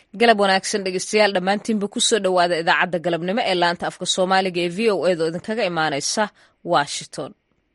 galab wanaagsan dhegeystayaal dhammaantiinba ku soo dhowaada idaacadda galabnimo ee laanta afka soomaaliga ee v o a oo idinkaga imaanaysa washington.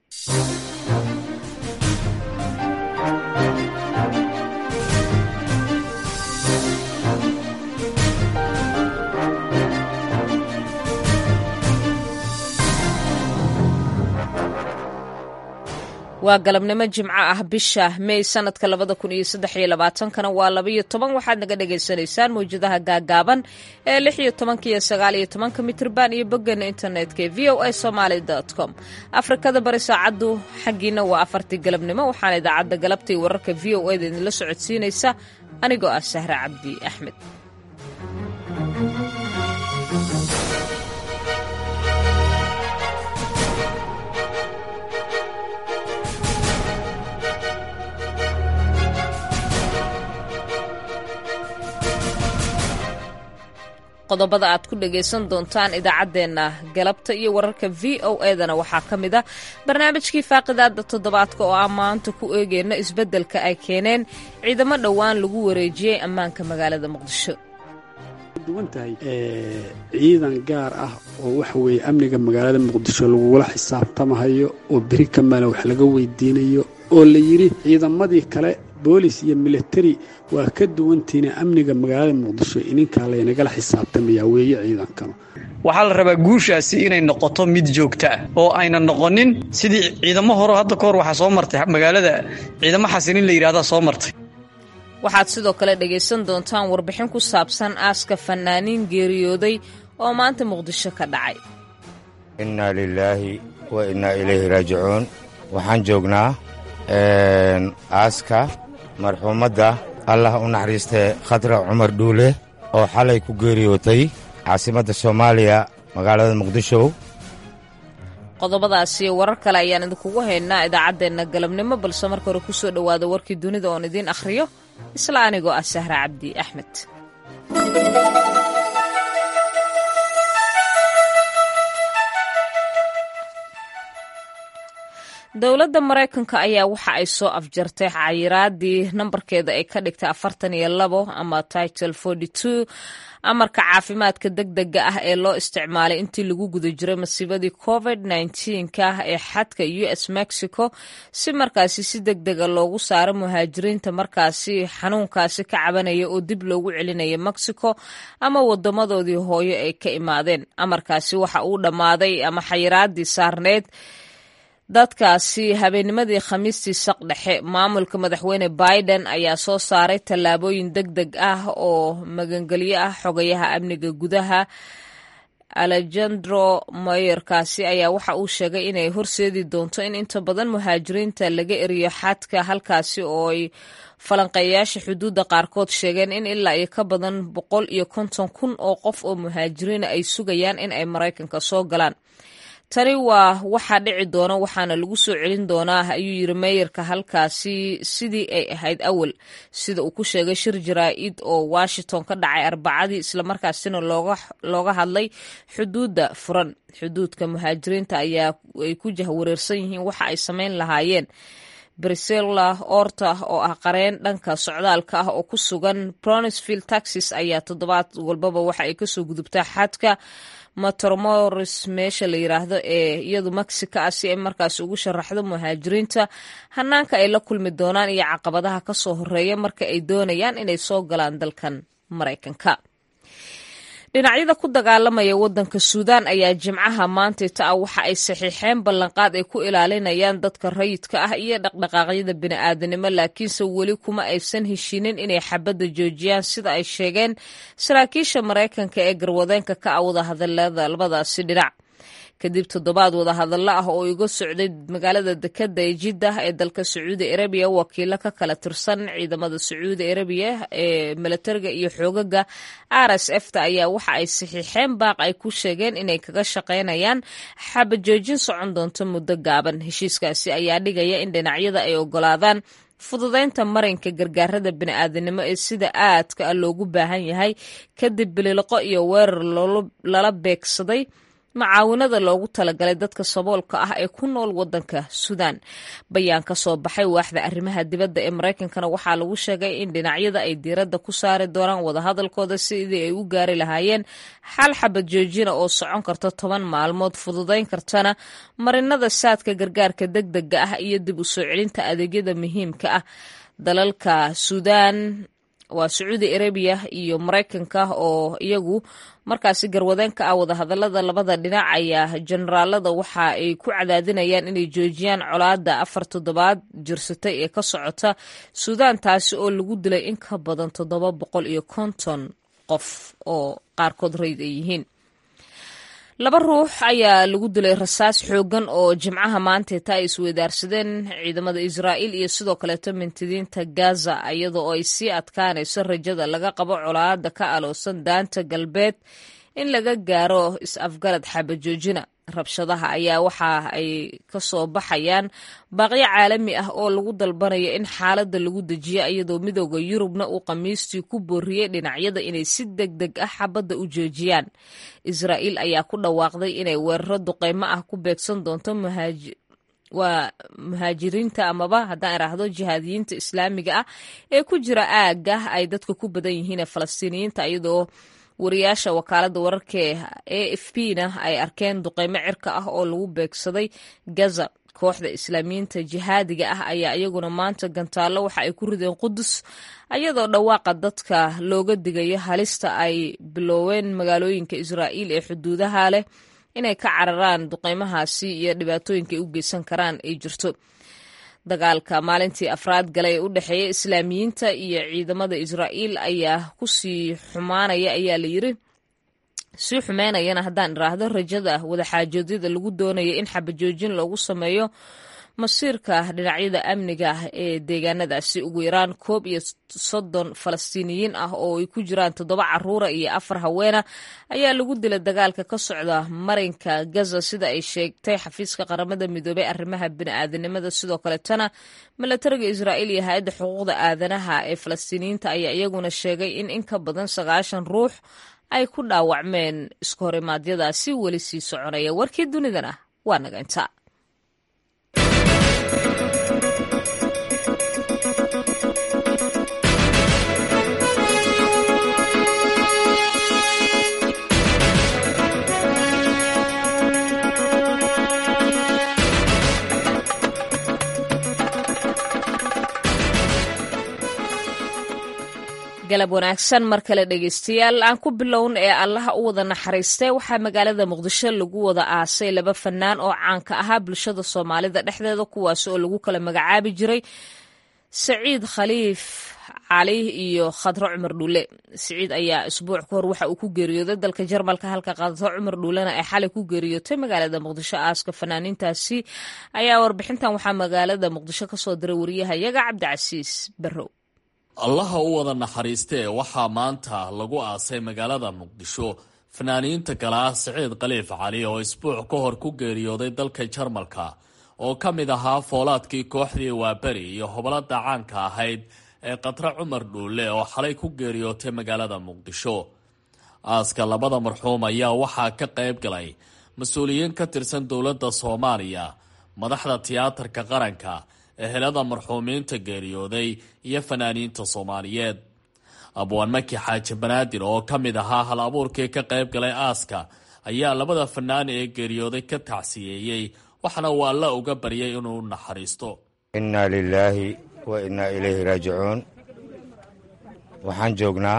waa galabnimo jimco ah bisha May sanadka 2023 waa 12 waxaad naga dhageysanaysaan mawjadaha gaagaaban ee 16 iyo 19 mitirban iyo boggeena internetka voasomali.com. Afrikada bari saacadu xagiina waa 4 galabnimo waxaan idaacadda galabtii wararka VOA da idinla socodsiinaysa anigoo ah Sahra Cabdi Axmed. qodobada aad ku dhageysan doontaan idaacadeena galabta iyo wararka VOA-dana waxaa ka mid ah barnaamijkii faaqidaada toddobaadka oo aan maanta ku eegeyno isbeddelka ay keeneen ciidamo dhowaan lagu wareejiyey ammaanka magaalada Muqdisho. duwantahay ciidan gaar ah oo waxa weeye amniga magaalada Muqdisho lagula xisaabtamayo oo bari kamaana wax laga weydiinayo oo la yiri ciidamadii kale boolis iyo military waa ka duwantiina amniga magaalada Muqdisho ininka la inaga xisaabtamaya weeye ciidankan waxaa la rabaa guushaasi inay noqoto mid joogto ah oo ayna noqonin sidii ciidamo hore hadda ka hor waxa soo martay magaalada ciidamo xasilin la yiraahdo soo martay. waxaad sidoo kale dhageysan doontaan warbixin ku saabsan aaska fanaaniin geeriyooday oo maanta Muqdisho ka dhacay. inna lillahi wa inna ilayhi raaji'uun waxaan joognaa aaska marxuumadda allah u naxariistay Khadra Cumar Dhuule oo xalay ku geeriyootay caasimadda Soomaaliya magaalada Muqdisho. qodobadaasi warar kale ayaan idinkugu haynaa idaacadeena galabnimo balse marka hore ku soo dhowaada warkii dunida oo idin akhriyo isla anigoo ah Sahra Cabdi Axmed. dowladda Mareykanka ayaa waxa ay soo afjartay xayiraadii nambarkeeda ay ka dhigtay 42 ama Title 42 amarka caafimaadka degdega ah ee loo isticmaalay intii lagu guda jiray masiibadii COVID-19 ee xadka US Mexico si markaasi si degdega loogu saaro muhaajiriinta markaasi xanuunkaasi ka cabanaya oo dib loogu celinaya Mexico ama wadamadoodii hooyo ay ka imaadeen. amarkaasi waxa uu dhammaaday ama xayiraadii saarneed dadkaasi habeennimadii khamiistii saqdhexe. maamulka madaxweyne Biden ayaa soo saaray tallaabooyin degdeg ah oo magangelyo ah. xogayaha amniga gudaha Alejandro Mayorkas ayaa waxa uu sheegay inay horseedi doonto in inta badan muhaajiriinta laga eriyo xadka halkaasi oo ay falanqeeyaasha xuduudda qaarkood sheegeen in ilaa iyo ka badan 150,000 oo qof oo muhaajiriin ay sugayaan in ay Mareykanka soo galaan. tani waa waxa dhici doona waxaana lagu soo celin doonaa ayuu yiri mayorka halkaasi sidii ay ahayd awal sida uu ku sheegay shir jaraa'id oo Washington ka dhacay Arbacadii isla markaasina looga hadlay xuduudda furan. xuduudka muhaajiriinta ayaa ay ku jahwareersan yihiin waxa ay sameyn lahaayeen. Priscilla Orta oo ah qareen dhanka socdaalka ah oo ku sugan Brownsville, Texas ayaa toddobaad walbaba waxa ay kasoo gudubtaa xadka Matamoros meesha la yiraahdo ee iyadu Mexico ah si ay markaas ugu sharaxdo muhaajiriinta hanaanka ay la kulmi doonaan iyo caqabadaha ka soo horeeya marka ay doonayaan inay soo galaan dalkan Mareykanka. dhinacyada ku dagaalamaya wadanka Suudaan ayaa jimcaha maanta waxa ay saxiixeen ballanqaad ay ku ilaalinayaan dadka rayidka ah iyo dhaqdhaqaaqyada bini'aadanimo laakiinse weli kuma aysan heshiinin inay xabadda joojiyaan sida ay sheegeen saraakiisha Mareykanka ee garwadeenka ka wada hadallada labadaasi dhinac. kadib toddobaad wada hadallo ah oo iga socday magaalada dekedda ee Jiddah ee dalka Sacuudi Arabiya wakiilo ka kala tirsan ciidamada Sacuudi Arabiya ee militariga iyo xoogaga RSF-ta ayaa waxa ay saxiixeen baaq ay ku sheegeen inay kaga shaqeynayaan xabad joojin socon doonto muddo gaaban. heshiiskaasi ayaa dhigaya in dhinacyada ay ogolaadaan fududeynta marinka gargaarada bini'aadanimo ee sida aadka loogu baahan yahay kadib biliqo iyo weerar lala beegsaday macaawinada loogu talagalay dadka saboolka ah ee ku nool wadanka Suudaan. Bayaan ka soo baxay waaxda arrimaha dibadda ee Mareykankana waxaa lagu sheegay in dhinacyada ay diiradda ku saari doonaan wadahadalkooda sidii ay u gaari lahaayeen xal xabad joojina oo socon karta 10 maalmood, fududayn kartana marinada saadka gargaarka degdega ah iyo dib u soo celinta adeegyada muhiimka ah. Dalalka Suudaan waa Sacuudi Arabiya iyo Mareykanka oo iyagu markaasi garwadeen ka ah wadahadalada labada dhinac ayaa generaalada waxa ay ku cadaadinayaan inay joojiyaan colaadda 4 toddobaad jirsatay ee ka socota Suudaan, taasi oo lagu dilay in ka badan 750 qof oo qaarkood rayd ay yihiin. 2 ruux ayaa lagu dilay rasaas xoogan oo Jimcaha maanta ay isweydaarsadeen ciidamada Israa'iil iyo sidoo kale mintidiinta Gaza, iyadoo ay sii adkaanayso rajada laga qabo colaadda ka aloosan daanta galbeed in laga gaaro is-afgarad xabajoojina. Rabshadaha ayaa waxa ay ka soo baxayaan baaqyo caalami ah oo lagu dalbanayo in xaaladda lagu dejiyo, iyadoo midowda Yurubna uu Khamiistii ku booriyey dhinacyada inay si degdeg ah xabadda u joojiyaan. Israa'iil ayaa ku dhawaaqday inay weeraro duqeymo ah ku beegsan doonto muhaajiriinta amaba haddaan iraahdo jihaadiyiinta islaamiga ah ee ku jira aagga ay dadka ku badan yihiin ee Falastiiniyiinta, iyadoo wariyaasha wakaaladda wararka ee AFP-na ay arkeen duqeymo cirka ah oo lagu beegsaday Gaza. Kooxda Islaamiyiinta jihaadiga ah ayaa iyaguna maanta gantaallo waxa ay ku rideen Qudus, iyadoo dhawaaqa dadka looga digayo halista ay biloween magaalooyinka Israa'iil ee xuduudaha leh inay ka cararaan duqeymahaasi iyo dhibaatooyinka ay u geysan karaan ay jirto. Dagaalka maalintii afraad galay ee u dhexeeya Islaamiyiinta iyo ciidamada Israa'iil ayaa ku sii xumaanaya ayaa la yiri, sii xumeynayana haddaan iraahdo rajada wadaxaajoodyada lagu doonayo in xabajoojin loogu sameeyo masiirka dhinacyada amniga ah ee deegaanadaasi. Ugu yaraan 30 Falastiiniyiin ah oo ay ku jiraan 7 caruura iyo 4 haweena ayaa lagu dilay dagaalka ka socda marinka Gaza, sida ay sheegtay xafiiska qaramada midoobay arrimaha bini'aadanimada. Sidoo kale tana milatariga Israa'iil iyo hay'adda xuquuqda aadanaha ee Falastiiniyiinta ayaa iyaguna sheegay in ka badan 90 ruux ay ku dhaawacmeen isku horimaadyadaasi weli sii soconaya. Warkii dunidana waa naga intaa. galab wanaagsan mar kale dhegeystayaal, aan ku bilown ee allaha u wada naxariistay. Waxaa magaalada Muqdisho lagu wada aasay 2 fanaan oo caan ka ahaa bulshada Soomaalida dhexdeeda, kuwaas oo lagu kala magacaabi jiray Saciid Khaliif Cali iyo Khadro Cumar Dhuule. Saciid ayaa isbuuc ka hor waxa uu ku geeriyooday dalka Jarmalka, halka Khadro Cumar Dhuulena ay xalay ku geeriyootay magaalada Muqdisho. Aaska fanaaniintaasi ayaa warbixintan waxaa magaalada Muqdisho ka soo diray wariyahayaga Cabdicasiis Barrow. allaha u wada naxariistee waxaa maanta lagu aasay magaalada Muqdisho fanaaniinta kale ah Saciid Khaliif Cali oo isbuuc ka hor ku geeriyooday dalka Jarmalka, oo ka mid ahaa foolaadkii kooxdii Waaberi iyo hobalada caanka ahayd ee Khadro Cumar Dhuule oo xalay ku geeriyootay magaalada Muqdisho. aaska labada marxuum ayaa waxaa ka qayb galay mas-uuliyiin ka tirsan dowladda Soomaaliya, madaxda tiyaatarka qaranka, ehelada marxuumiinta geeriyooday iyo fanaaniinta Soomaaliyeed. Abwaan Maki Xaaji Banaadir oo ka mid ahaa hal abuurkii ka qayb galay aaska ayaa labada fanaan ee geeriyooday ka tacsiyeeyey, waxaana uu alla uga baryay inuu naxariisto. innaa lilaahi wa innaa ilayhi raajicuun. waxaan joognaa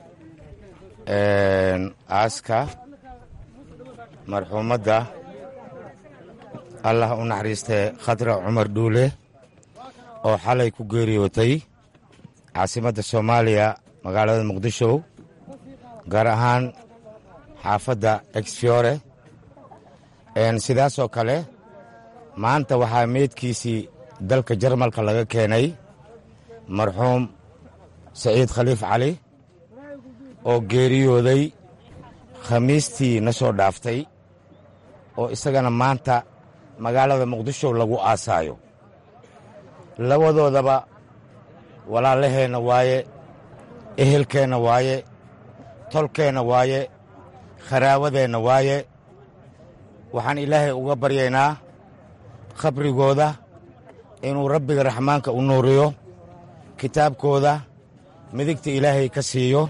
aaska marxuumadda allah u naxariistee Khadro Cumar Dhuule oo xalay ku geeriyootay caasimadda Soomaaliya magaalada Muqdisho, gaar ahaan xaafadda Exfiore. sidaasoo kale maanta waxaa meydkiisii dalka Jarmalka laga keenay marxuum Saciid Khaliif Cali oo geeriyooday khamiistii na soo dhaaftay, oo isagana maanta magaalada Muqdisho lagu aasaayo. labadoodaba walaalaheenna waaye, ehelkeenna waaye, tolkeenna waaye, kharaawadeenna waaye. waxaan ilaahay uga baryaynaa khabrigooda inuu rabbiga raxmaanka u nuuriyo, kitaabkooda midigta ilaahay ka siiyo,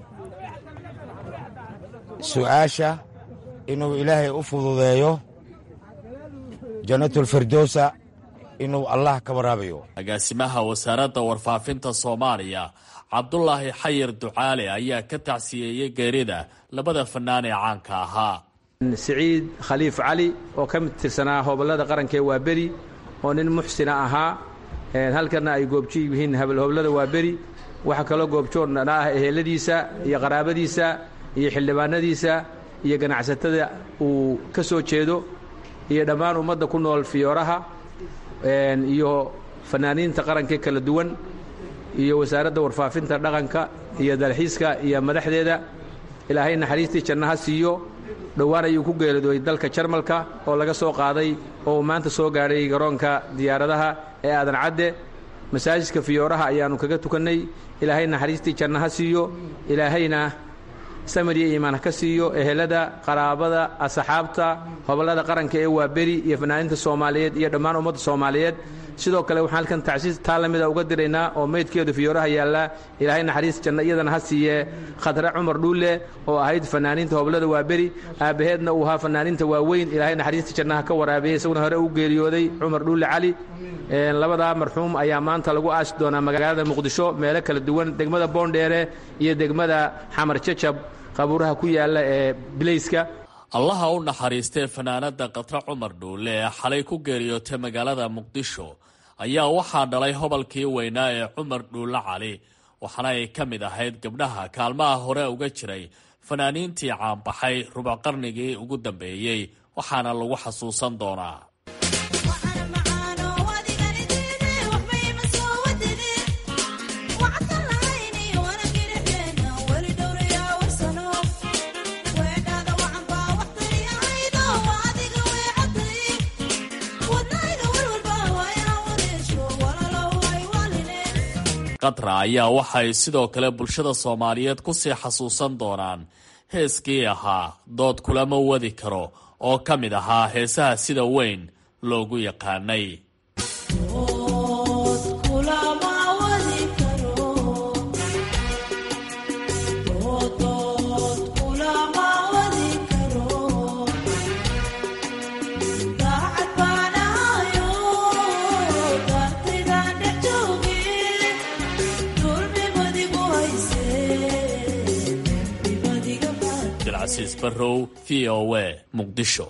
su'aasha inuu ilaahay u fududeeyo, jannatulfirdowsa inuu allah ka waraabayo. agaasimaha wasaaradda warfaafinta Soomaaliya Cabdulaahi Xayir Ducaale ayaa ka tacsiyeeyay geerida labada fanaan ee caanka ahaa. Siciid Khaliif Cali oo ka mid tirsanaa hobolada qaranka ee Waaberi oo nin muxsina ahaa, halkana ay goobji yihiin hobolada Waaberi, waxa kale goobjoorna ah eheladiisa iyo qaraabadiisa iyo xildhibaanadiisa iyo ganacsatada uu ka soo jeedo iyo dhammaan ummadda ku nool Fiyooraha iyo fanaaniinta qaranka kala duwan iyo wasaaradda warfaafinta dhaqanka iyo dalxiiska iyo madaxdeeda. Ilaahay naxariistii jannaha siiyo. dhowaan ayuu ku geeriyooday dalka Jarmalka oo laga soo qaaday oo maanta soo gaaray garoonka diyaaradaha ee Aadan Cadde. masaajidka Fiyooraha ayaanu kaga tukanay. Ilaahay naxariistii jannaha siiyo. ilaahayna samir iyo iimaan ka siiyo ehelada, qaraabada, asxaabta hobolada qaranka ee Waaberi iyo fanaaniinta Soomaaliyeed iyo dhammaan ummadda Soomaaliyeed. sidoo kale waxaan halkan tacsiis taalamida uga diraynaa oo meydkeedu Fiyooraha yaala. ilaahay naxariis janna iyadana ha siiye Khadra Cumar Dhuule oo ahayd fanaaniinta hobolada Waaberi, aabaheedna uu ahaa fanaaniinta waaweyn. ilaahay naxariista jannaha ka waraabiyay, isaguna hore u geeriyooday Cumar Dhuule Cali. labada marxuum ayaa maanta lagu aasi doonaa magaalada Muqdisho meelo kala duwan, degmada Boondheere iyo degmada Xamar Jajab qabuuraha ku yaala ee Bilayska. allaha u naxariistay fanaanada Khadra Cumar Dhuule ee xalay ku geeriyootay magaalada Muqdisho ayaa waxaa dhalay hobolkii weynaa ee Cumar Dhuule Cali, waxaana ay ka mid ahayd gabdhaha kaalmaha hore uga jiray fanaaniintii caanbaxay rubuc qarnigii ugu dambeeyey, waxaana lagu xasuusan doonaa. Khadra ayaa waxay sidoo kale bulshada Soomaaliyeed ku sii xasuusan doonaan heeskii ahaa dood kulama wadi karo oo ka mid ahaa heesaha sida weyn loogu yaqaanay. Cabdilcasiis Barrow, VOA, Muqdisho.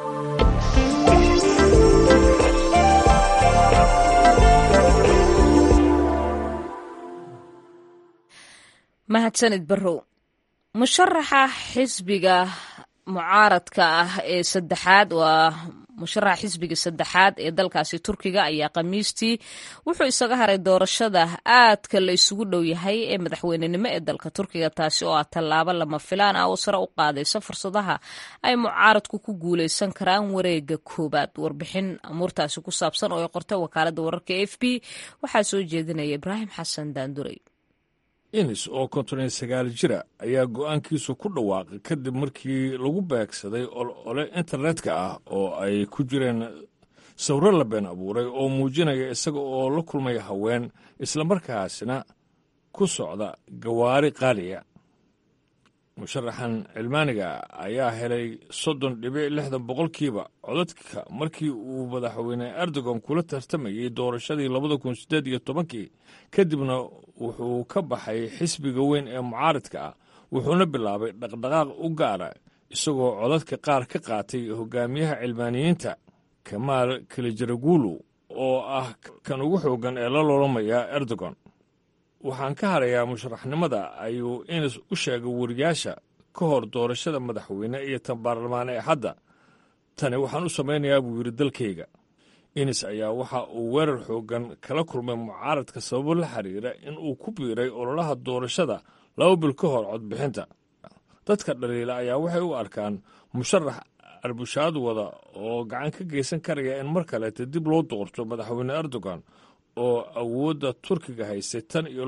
mahadsanid Barrow. musharaxa xisbiga mucaaradka ah ee saddexaad waa musharaxa xisbiga saddexaad ee dalkaasi Turkiga ayaa Khamiistii wuxuu isaga haray doorashada aadka la isugu dhow yahay ee madaxweynenimo ee dalka Turkiga, taasi oo ah tallaabo lama filaan ah oo sare u qaadaysa fursadaha ay mucaaradku ku guuleysan karaan wareegga koobaad. warbixin amuurtaasi ku saabsan oo ay qortay wakaaladda wararka AFP waxaa soo jeedinaya Ibraahim Xasan Daanduray. Enis oo 59 jira ayaa go'aankiisu ku dhawaaqay kadib markii lagu beegsaday ole internetka ah oo ay ku jireen sawirro la been abuuray oo muujinaya isaga oo la kulmaya haween islamarkaasina ku socda gawaari qaaliya. musharaxan cilmaaniga ayaa helay 30.6% codadka markii uu madaxweyne Erdogan kula tartamayay doorashadii 2018 kadibna wuxuu ka baxay xisbiga weyn ee mucaaradka ah, wuxuuna bilaabay dhaqdhaqaaq u gaara isagoo codadka qaar ka qaatay hogaamiyaha cilmaaniyiinta Kemal Kılıçdaroğlu oo ah kan ugu xoogan ee la loolamaya Erdogan. waxaan ka harayaa musharaxnimada ayuu Enis u sheegay wariyaasha ka hor doorashada madaxweyne iyo tan baarlamaane ee hadda. tani waxaan u samaynayaa buu yidhi dalkayga. Enis ayaa waxa uu weerar xoogan kala kulmay mucaaradka sababo la xiriira in uu ku biiray ololaha doorashada 2 bil ka hor codbixinta. dadka dhaliila ayaa waxay u arkaan musharax arbushaad wada oo gacan ka geysan karaya in mar kaleeta dib loo doorto madaxweyne Erdogan oo awoodda Turkiga haystay tan iyo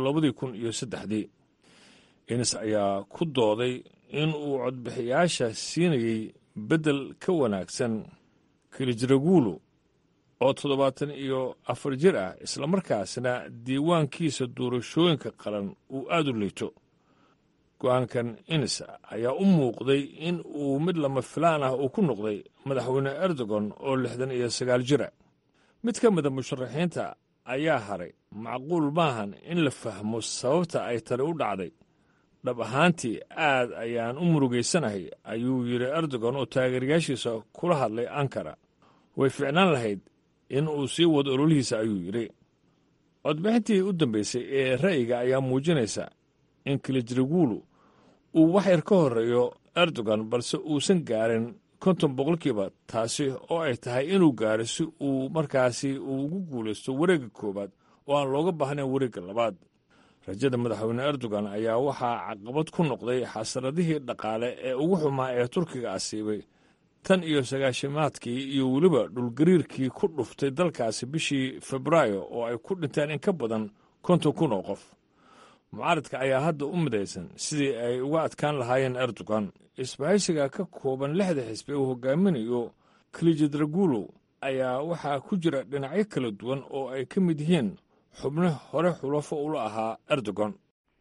2003. Enis ayaa ku dooday in uu codbixiyaasha siinayay beddel ka wanaagsan kilijiraguulu oo 74 jir ah islamarkaasna diiwaankiisa doorashooyinka qaran uu aad u liito. go-aankan inis ayaa u muuqday in uu mid lama filaan ah uu ku noqday madaxweyne erdogan oo 69 jira. mid ka mida musharaxiinta ayaa haray macquul maahan in la fahmo sababta ay tani u dhacday. dhab ahaantii aad ayaan u murugaysanahay ayuu yidhi erdogan oo taageerayaashiisa kula hadlay ankara. way ficnaan lahayd in uu sii wado ololihiisa ayuu yidhi. codbixintii u dambaysay ee ra'yiga ayaa muujinaysa in kilijiraguulu uu wax yar ka horreeyo erdogan balse uusan gaarin 50%, taasi oo ay tahay inuu gaaro si uu markaasi uu ugu guulaysto wareegga koowaad oo aan looga baahnayn wareegga labaad. rajada madaxweyne erdogan ayaa waxaa caqabad ku noqday xasaradihii dhaqaale ee ugu xumaa ee turkiga asiibay tan iyo 90maadkii iyo weliba dhulgariirkii ku dhuftay dalkaasi bishii febraayo oo ay ku dhinteen in ka badan 50,000 oo qof. mucaaradka ayaa hadda u midaysan sidii ay uga adkaan lahaayeen erdogan. isbahaysiga ka kooban 6 xisbi uu hogaaminayo kilijiraguulu ayaa waxaa ku jira dhinacyo kala duwan oo ay ka mid yihiin xubno hore xulafo ula ahaa erdogan.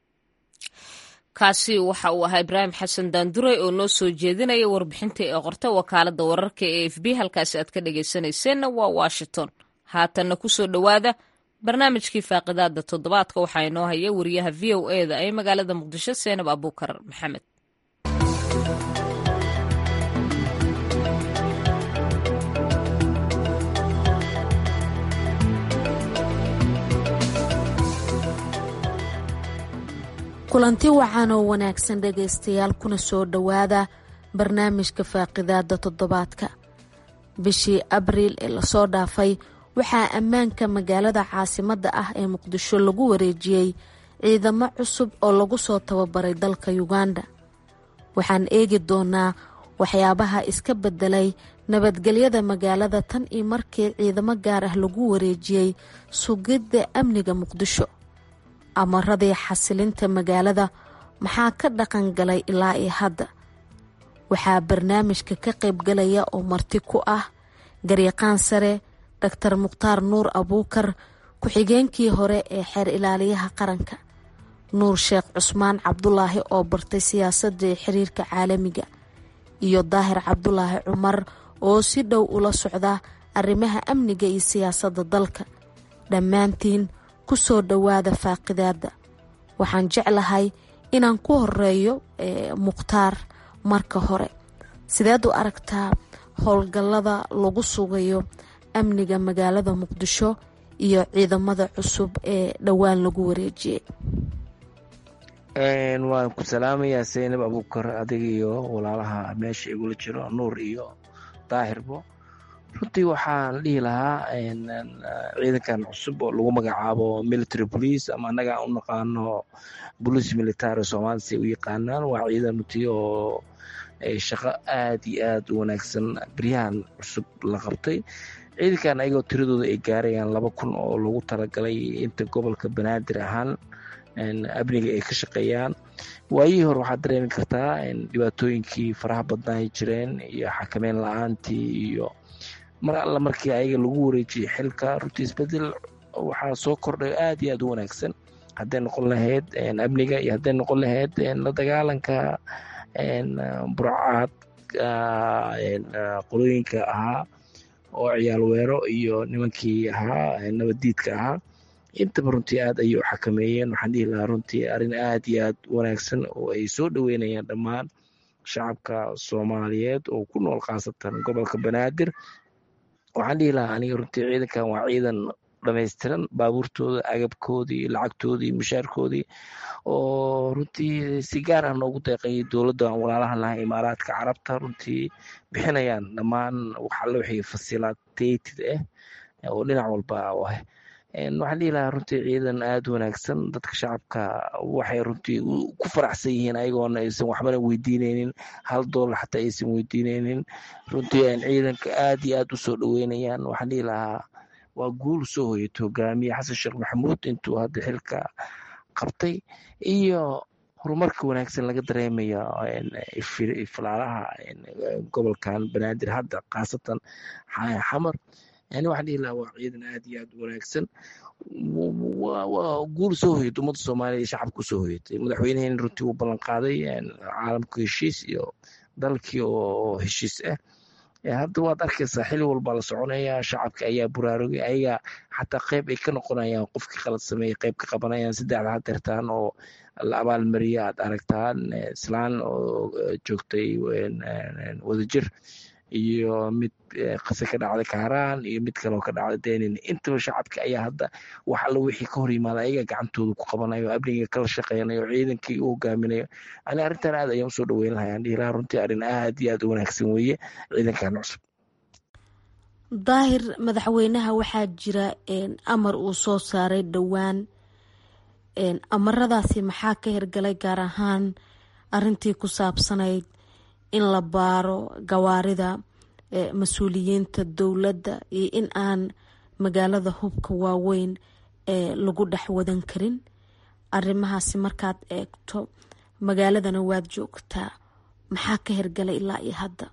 kaasi waxa uu ahaa ibraahim xasan daanduray oo noo soo jeedinaya warbixintii ee qorta wakaaladda wararka ee AFP. halkaasi aad ka dhegaysanayseena waa Washington. haatanna ku soo dhowaada barnaamijkii faaqidaada toddobaadka waxaa inoo haya wariyaha VOA-da ee magaalada muqdisho Seenab Abuukar Maxamed. kulanti wacan oo wanaagsan dhegaystayaal kuna soo dhowaada barnaamijka faaqidaada toddobaadka. bishii abriil ee lasoo dhaafay waxaa ammaanka magaalada caasimadda ah ee muqdisho lagu wareejiyey ciidamo cusub oo lagu soo tababaray dalka Uganda. waxaan eegi doonaa waxyaabaha iska beddelay nabadgelyada magaalada tan iyo markii ciidamo gaar ah lagu wareejiyey sugidda amniga muqdisho. amaradii xasilinta magaalada maxaa ka dhaqan galay ilaa iyo hadda. waxaa barnaamijka ka qaybgalaya oo marti ku ah garyaqaan sare Dr. Mukhtaar Nuur Abuukar, ku-xigeenkii hore ee xeer ilaaliyaha qaranka, Nuur Sheekh Cusmaan Cabdulaahi oo bartay siyaasadda iyo xiriirka caalamiga, iyo Daahir Cabdulaahi Cumar oo si dhow ula socda arrimaha amniga iyo siyaasadda dalka. dhammaantiin ku soo dhowaada faaqidaada. waxaan jeclahay inaan ku horeeyo Mukhtaar. marka hore sideed u aragtaa howlgallada lagu sugayo amniga magaalada muqdisho iyo ciidamada cusub ee dhowaan lagu wareejiyey? waan ku salaamayaa Seenab Abuukar, adiga iyo walaalaha meesha igula jiro Nuur iyo Daahirbo. runtii waxaan dhihi lahaa ciidankan cusub oo lagu magacaabo military police ama annaga u naqaano police military Soomaaliya u yaqaanaan. waa ciidan runtii oo shaqo aad iyo aad u wanaagsan baryahan cusub la qabtay. ciidankan ayagoo tiradooda ay gaarayaan 2,000 oo lagu talagalay inta gobolka Banaadir ahaan amniga ay ka shaqeeyaan. waayihii hore waxaad dareemi kartaa dhibaatooyinkii faraha badnaa ay jireen iyo xakameyn la-aantii iyo mar alla markii ayaga lagu wareejiyey xilka runtii isbedel waxaa soo kordhay aad iyo aad u wanaagsan. hadday noqon lahayd amniga iyo hadday noqon lahayd la dagaalanka burcad qolooyinka ahaa oo ciyaal weero iyo nimankii ahaa nabaddiidka ahaa. intaba runtii aad ayay u xakameeyeen. waxaan dhihi lahaa runtii arrin aad iyo aad wanaagsan oo ay soo dhoweynayaan dhammaan shacabka Soomaaliyeed oo ku nool khaasatan gobolka Banaadir. waxaan dhihi lahaa aniga runtii ciidankan waa ciidan dhammaystiran, baabuurtooda, agabkoodii, lacagtoodii, mushaarkoodii oo runtii si gaar ah noogu deeqayay dowladda walaalahan lahaa Imaaraadka Carabta runtii bixinayaan dhammaan waxalle wixii facilitated oo dhinac walba ah. waxaan dhihi lahaa runtii ciidan aad u wanaagsan. dadka shacabka waxay runtii ku faraxsan yihiin ayagoona aysan waxbana weydiinaynin, $1 xataa aysan weydiinaynin. runtii ciidanka aad iyo aad u soo dhoweynayaan. waxaan dhihi lahaa waa guul soo hoyatay hogaamiye xasan sheekh maxamuud intuu hadda xilka qabtay iyo horumarka wanaagsan laga dareemayo falaalaha gobolkan banaadir hadda khaasatan xamar yani waxaan dhihi lahaa waa ciidan aad iyo aad wanaagsan waa guul soo hoyatay ummadda soomaaliya iyo shacabka usoo hoyatay madaxweyneheen runtii uu ballan qaaday caalamku heshiis iyo dalkii oo heshiis ah hadda waad arkaysaa xili walbaa la soconaya shacabka ayaa buraarugay ayaga xataa qeyb ay ka noqonayaan qofkii qalad sameeyey qeyb ka qabanayaan saddexda hadeertaan oo la abaalmariya aad aragtaan islaan oo joogtay wadajir iyo mid qase ka dhacday kaaraan iyo mid kaleoo ka dhacday deenin intaba shacabka ayaa hadda wax alla wixii ka hor yimaada ayaga gacantooda ku qabanayo amniga kala shaqeynayo ciidankii u hogaaminayo ani arrintan aad ayaan usoo dhaweyn lahay aan dhihi lahaa runtii arrin aad iyo aad u wanaagsan weeye ciidankan cusub daahir madaxweynaha waxaa jira amar uu soo saaray dhowaan amaradaasi maxaa ka hirgalay gaar ahaan arintii ku saabsanayd in la baaro gawaarida mas-uuliyiinta dowladda iyo in aan magaalada hubka waaweyn lagu dhex wadan karin arrimahaasi markaad eegto magaaladana waad joogtaa maxaa ka hirgalay ilaa iyo hadda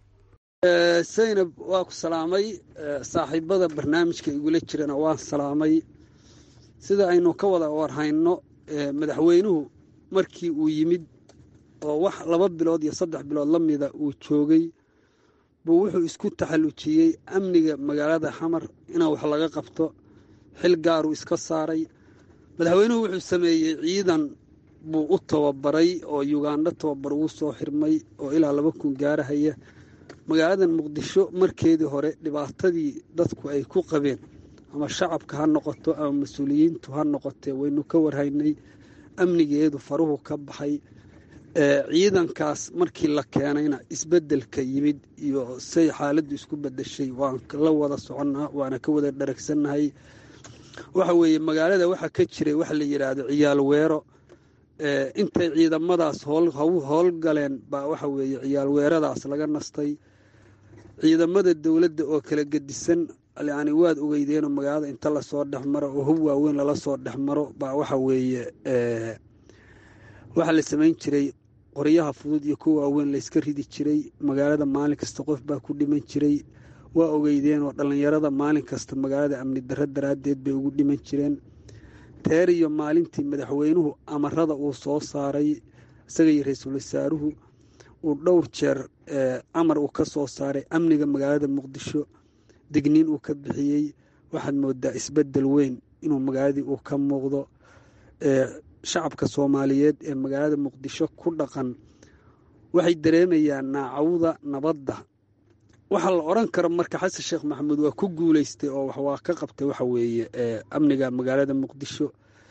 saynab waa ku salaamay saaxiibada barnaamijka igula jirana waan salaamay sida aynu ka wada warhayno madaxweynuhu markii uu yimid oo wax 2 bilood iyo 3 bilood la mida uu joogay buu wuxuu isku taxallujiyey amniga magaalada xamar inaa wax laga qabto xil gaaru iska saaray madaxweynuhu wuxuu sameeyey ciidan buu u tababaray oo Uganda tababar uu soo xirmay oo ilaa 2 gaarahaya magaalada muqdisho markeedii hore dhibaatadii dadku ay ku qabeen ama shacabka ha noqoto ama mas'uuliyiintu ha noqotee waynu ka warhaynay amnigeedu faruhu ka baxay ciidankaas markii la keenayna isbedelka yimid iyo say xaaladdu isku bedeshay waan la wada soconnaa waana ka wada dharagsannahay waxa weeye magaalada waxa ka jiray wax la yiraahdo ciyaal weero intay ciidamadaas howlgaleen baa waxa weeye ciyaal weeradaas laga nastay ciidamada dowladda oo kala gedisan yani waad ogeydeen magaalada inta la soo dhaxmaro oo hub waaweyn lala soo dhaxmaro baa waxa weeye waxa la sameyn jiray qoryaha fudud iyo kuwa waaweyn la iska ridi jiray magaalada maalin kasta qof baa ku dhiman jiray waa ogeydeen oo dhalinyarada maalin kasta magaalada amni darro daraadeed bay ugu dhiman jireen teer iyo maalintii madaxweynuhu amarada uu soo saaray isaga iyo ra'iisul wasaaruhu uu dhowr jeer amar uu ka soo saaray amniga magaalada muqdisho digniin uu ka bixiyey waxaad moodaa isbedel weyn inuu magaaladii uu ka muuqdo shacabka Soomaaliyeed ee magaalada muqdisho ku dhaqan waxay dareemayaan naacawda nabadda waxa la oran karo marka xasan sheekh maxamuud waa ku guuleystay oo wax ka qabtay waxa weeye amniga magaalada muqdisho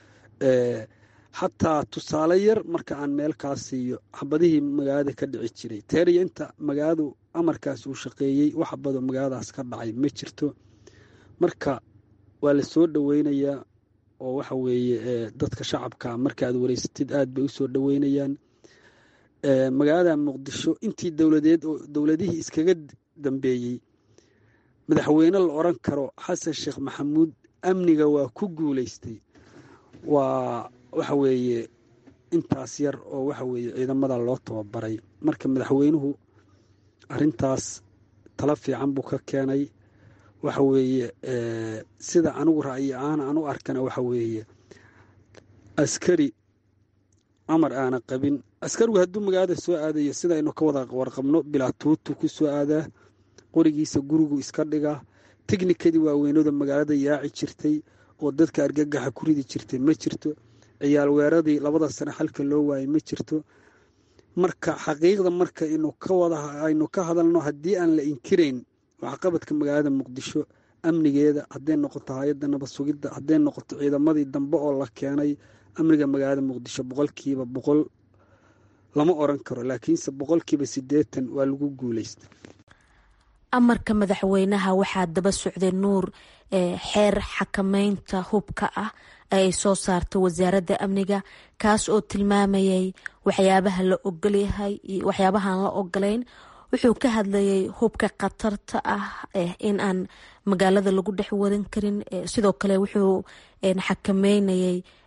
xataa tusaale yar marka aan meel ka siiyo xabadihii magaalada ka dhici jiray teeriya inta magaaladu amarkaas uu shaqeeyay wax bado magaaladaas ka dhacay ma jirto marka waa la soo dhaweynayaa oo waxa weeye dadka shacabka marka aad wareysatid aad bay u soo dhaweynayaan magaalada muqdisho intii dowladihii iskaga dambeeyay madaxweyne la oran karo xasan sheekh maxamuud amniga waa ku guuleystay waa waxa weeye intaas yar oo waxa weeye ciidamada loo tababaray marka madaxweynuhu arintaas tala fiican buu ka keenay waxa weeye sida anigu ra'yi aan u arkana waxa weeye askari amar aana qabin askarigu hadduu magaalada soo aadayo sida aynu ka wada warqabno bilaa tuutu ku soo aadaa qorigiisa gurigu iska dhigaa tiknikadii waaweynada magaalada yaaci jirtay oo dadka argagaxa ku ridi jirtay ma jirto ciyaal weeradii 2 sano xalka loo waayay ma jirto marka xaqiiqda marka aynu ka hadalno haddii aan la inkirayn waxqabadka magaalada muqdisho amnigeeda hadday noqoto hay'adda nabad sugidda hadday noqoto ciidamadii dambe oo la keenay amniga magaalada muqdisho 100% lama oran karo laakiinse 80% waa lagu guuleystay amarka madaxweynaha waxaa daba socday nuur xeer xakameynta hubka ah ay soo saartay wasaaradda amniga kaas oo tilmaamayay waxyaabaha la ogolyahay iyo waxyaabahaan la ogolayn wuxuu ka hadlayay hubka khatarta ah in aan magaalada lagu dhex wadan karin sidoo kale wuxuu xakameynayay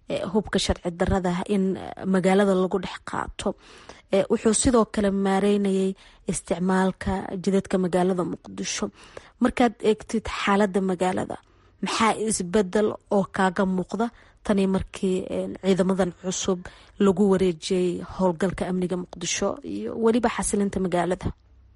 hubka sharci darada in magaalada lagu dhex qaato. Wuxuu sidoo kale maareynayay isticmaalka jidadka magaalada muqdisho. Markaad eegtid xaalada magaalada, maxaa isbedel oo kaaga muuqda tani markii ciidamadan cusub lagu wareejiyay howlgalka amniga muqdisho iyo weliba xasilinta magaalada?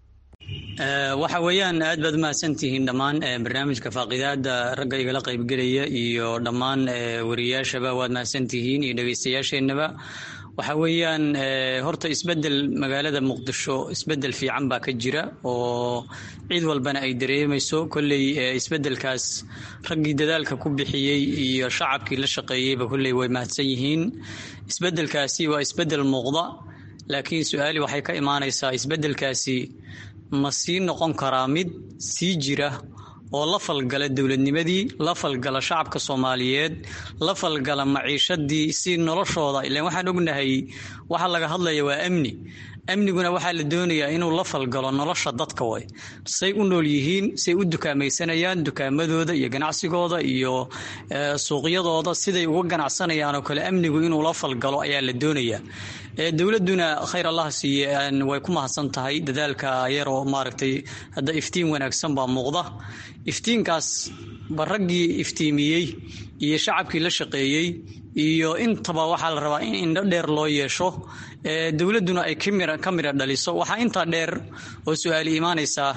waxa weeyaan aad baad umahadsantihiin dhammaan barnaamijka faaqidaada ragga igala qaybgelaya iyo dhammaan wariyaashaba waad mahadsantihiin iyo dhegeystayaasheenaba. waxa weeyaan horta isbedel magaalada muqdisho isbedel fiican baa ka jira oo cid walbana ay dareemayso. kolley isbedelkaas raggii dadaalka ku bixiyey iyo shacabkii la shaqeeyeyba kolley way mahadsan yihiin. isbedelkaasi waa isbedel muuqda, laakiin su-aali waxay ka imaanaysaa isbedelkaasi ma sii noqon karaa mid sii jira oo la falgala dowladnimadii, la falgala shacabka Soomaaliyeed, la falgala maciishadii si noloshooda. ilaa waxaan ognahay waxa laga hadlaya waa amni. amniguna waxaa la doonayaa inuu la falgalo nolosha dadka way say u nool yihiin, say u dukaamaysanayaan dukaamadooda iyo ganacsigooda iyo suuqyadooda siday uga ganacsanayaan oo kale amnigu inuu la falgalo ayaa la doonayaa. dowladuna khayr Allah siiye way ku mahadsan tahay dadaalka yar oo maaragtay hadda iftiin wanaagsan baa muuqda. iftiinkaas baragii iftiimiyey iyo shacabkii la shaqeeyey iyo intaba waxaa la rabaa in indho dheer loo yeesho. dowladuna ay ka mira dhaliso. waxaa intaa dheer oo su-aali imaanaysaa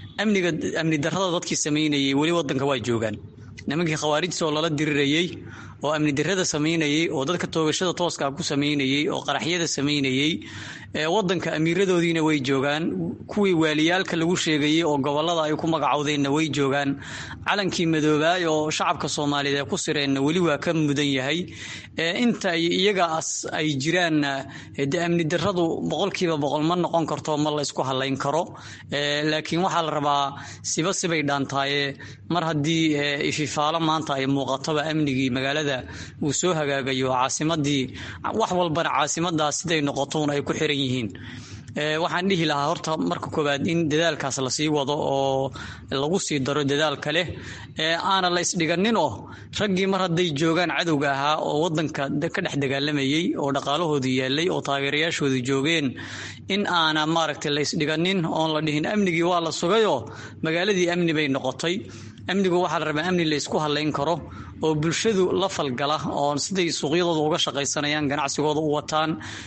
amni darrada dadkii samaynayay weli wadanka waa joogaan. nimankii khawaarijta oo lala dirirayey oo amni darrada samaynayay oo dadka toogashada tooska ku samaynayay oo qaraxyada samaynayay wadanka amiiradoodiina way joogaan. kuwii waaliyaalka lagu sheegayay oo gobolada ay ku magacowdeenna way joogaan. calankii madoobaay oo shacabka Soomaaliyeed ay ku sireenna weli waa ka mudan yahay. inta iyagaas ay jiraan amni darradu 100% ma noqon karto, ma la isku halayn karo. laakiin waxaa la rabaa sibay dhaantaaye mar haddii ififaalo maanta ay muuqatoba amnigii magaalada uu soo hagaagayo caasimadii wax walbana caasimadaas siday noqoto ay ku xiran yihiin. waxaan dhihi lahaa horta marka koobaad in dadaalkaas la sii wado oo lagu sii daro dadaal kale aana la isdhiganin oo raggii mar hadday joogaan cadowga ahaa oo wadanka ka dhex dagaalamayay oo dhaqaalahoodii yaalay oo taageerayaashoodii joogeen in aana maaragtay la isdhiganin oon la dhihin amnigii waa la sugayoo magaaladii amni bay noqotay. amnigu waxaa la rabaa amni la isku halayn karo oo bulshadu la falgala oo siday suuqyadooda uga shaqaysanayaan ganacsigooda u wataan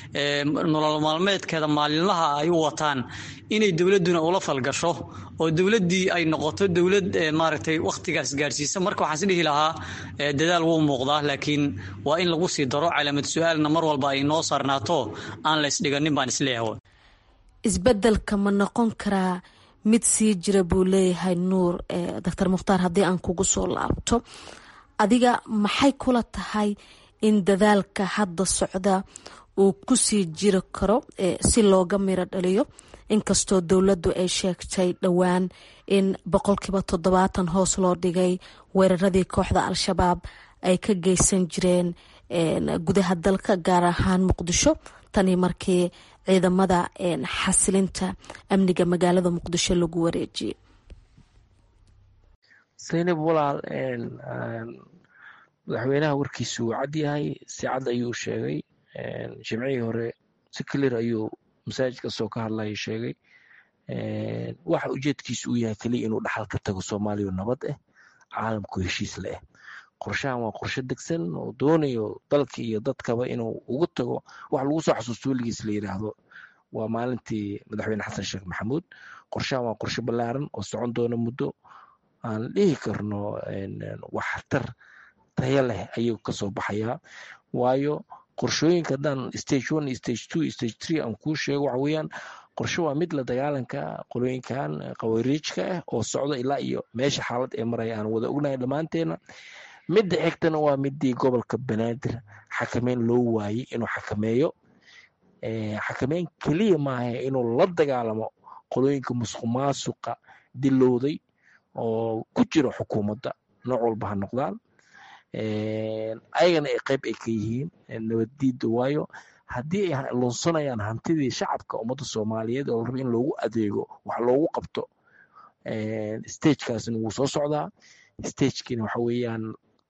nolol maalmeedkeeda maalinlaha ay u wataan inay dowladuna ula falgasho oo dowladii ay noqoto dowlad maaragtay waqtigaas gaarsiisa. marka waxaan is dhihi lahaa dadaal wuu muuqdaa, laakiin waa in lagu sii daro calaamad su-aalna mar walba ay noo saarnaato aan la isdhiganin baan isleeyahay. isbedelka ma noqon karaa mid sii jira buu leeyahay Nuur. Dr. Mukhtaar, haddii aan kugu soo laabto, adiga maxay kula tahay in dadaalka hadda socda uu ku sii jiri karo si looga miro dhaliyo, inkastoo dowladdu ay sheegtay dhowaan in 70% hoos loo dhigay weeraradii kooxda Al-Shabaab ay ka geysan jireen gudaha dalka gaar ahaan Muqdisho tani markii ciidamada xasilinta amniga magaalada Muqdisho lagu wareejiyay? Zainab walaal, madaxweynaha warkiisu wuu cad yahay, si cad ayuu sheegay. jimcihii hore si clear ayuu masaajidka soo ka hadlaya sheegay. waxa ujeedkiisu uu yahay kaliya inuu dhaxal ka tago Soomaaliya nabad caalamku heshiis leh. qorshahan waa qorshe degsan oo doonayo dalka iyo dadkaba inuu ugu tago wax lagu soo xasuusto weligiis la yiraahdo waa maalintii madaxweyne xasan sheekh maxamuud. qorshahan waa qorshe ballaaran oo socon doona muddo aan dhihi karno waxtar tayo leh ayuu ka soo baxayaa. waayo qorshooyinka dan stage 1 stage 2 stage 3 aan kuu sheego waxa weeyaan qorshe waa mid la dagaalanka qolooyinkan qawaariijka oo socda ilaa iyo meesha xaalad ee maraya aan wada ognahay dhammaanteena. midda xigtana waa midii gobolka Banaadir xakameyn loo waayay inuu xakameeyo. xakameyn kaliya maaha inuu la dagaalamo qolooyinka musuqmaasuqa dilowday oo ku jira xukuumadda nooc walba ha noqdaan. ayagana ay qayb ay ka yihiin nabaddiida. waayo haddii ay lunsanayaan hantidii shacabka ummadda Soomaaliyeed oo la rabo in loogu adeego wax loogu qabto, stagekaasna wuu soo socdaa. stagekiina waxa weeyaan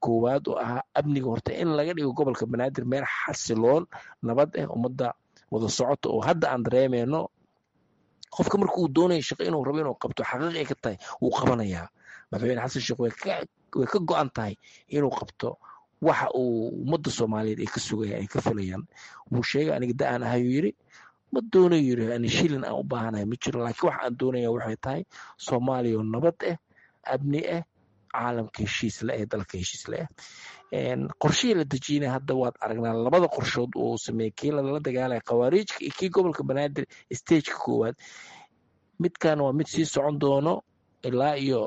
koowaad oo ahaa amniga horta in laga dhigo gobolka banaadir meel xasiloon nabad ah ummadda wada socota oo hadda aan dareemayno qofka marka uu doonayo shaqo inuu rabo inuu qabto xaqiiq ay ka tahay wuu qabanayaa madaxweyne xasan sheekh way ka go-an tahay inuu qabto waxa uu ummadda soomaaliyeed ay ka sugayaan ay ka filayaan wuu sheegay aniga da-aan ahayuu yidhi ma doonayo yidhi ani shilin aan u baahanahay ma jiro laakiin waxa aan doonaya waxay tahay soomaaliya oo nabad ah amni ah caalamka heshiis le ee dalka heshiis le qorshihii la dejinay hadda waad aragnaa labada qorshood oo sameeyey kii lala dagaalaya khawaariijka iyo kii gobolka banaadir stageka koowaad midkan waa mid sii socon doono ilaa iyo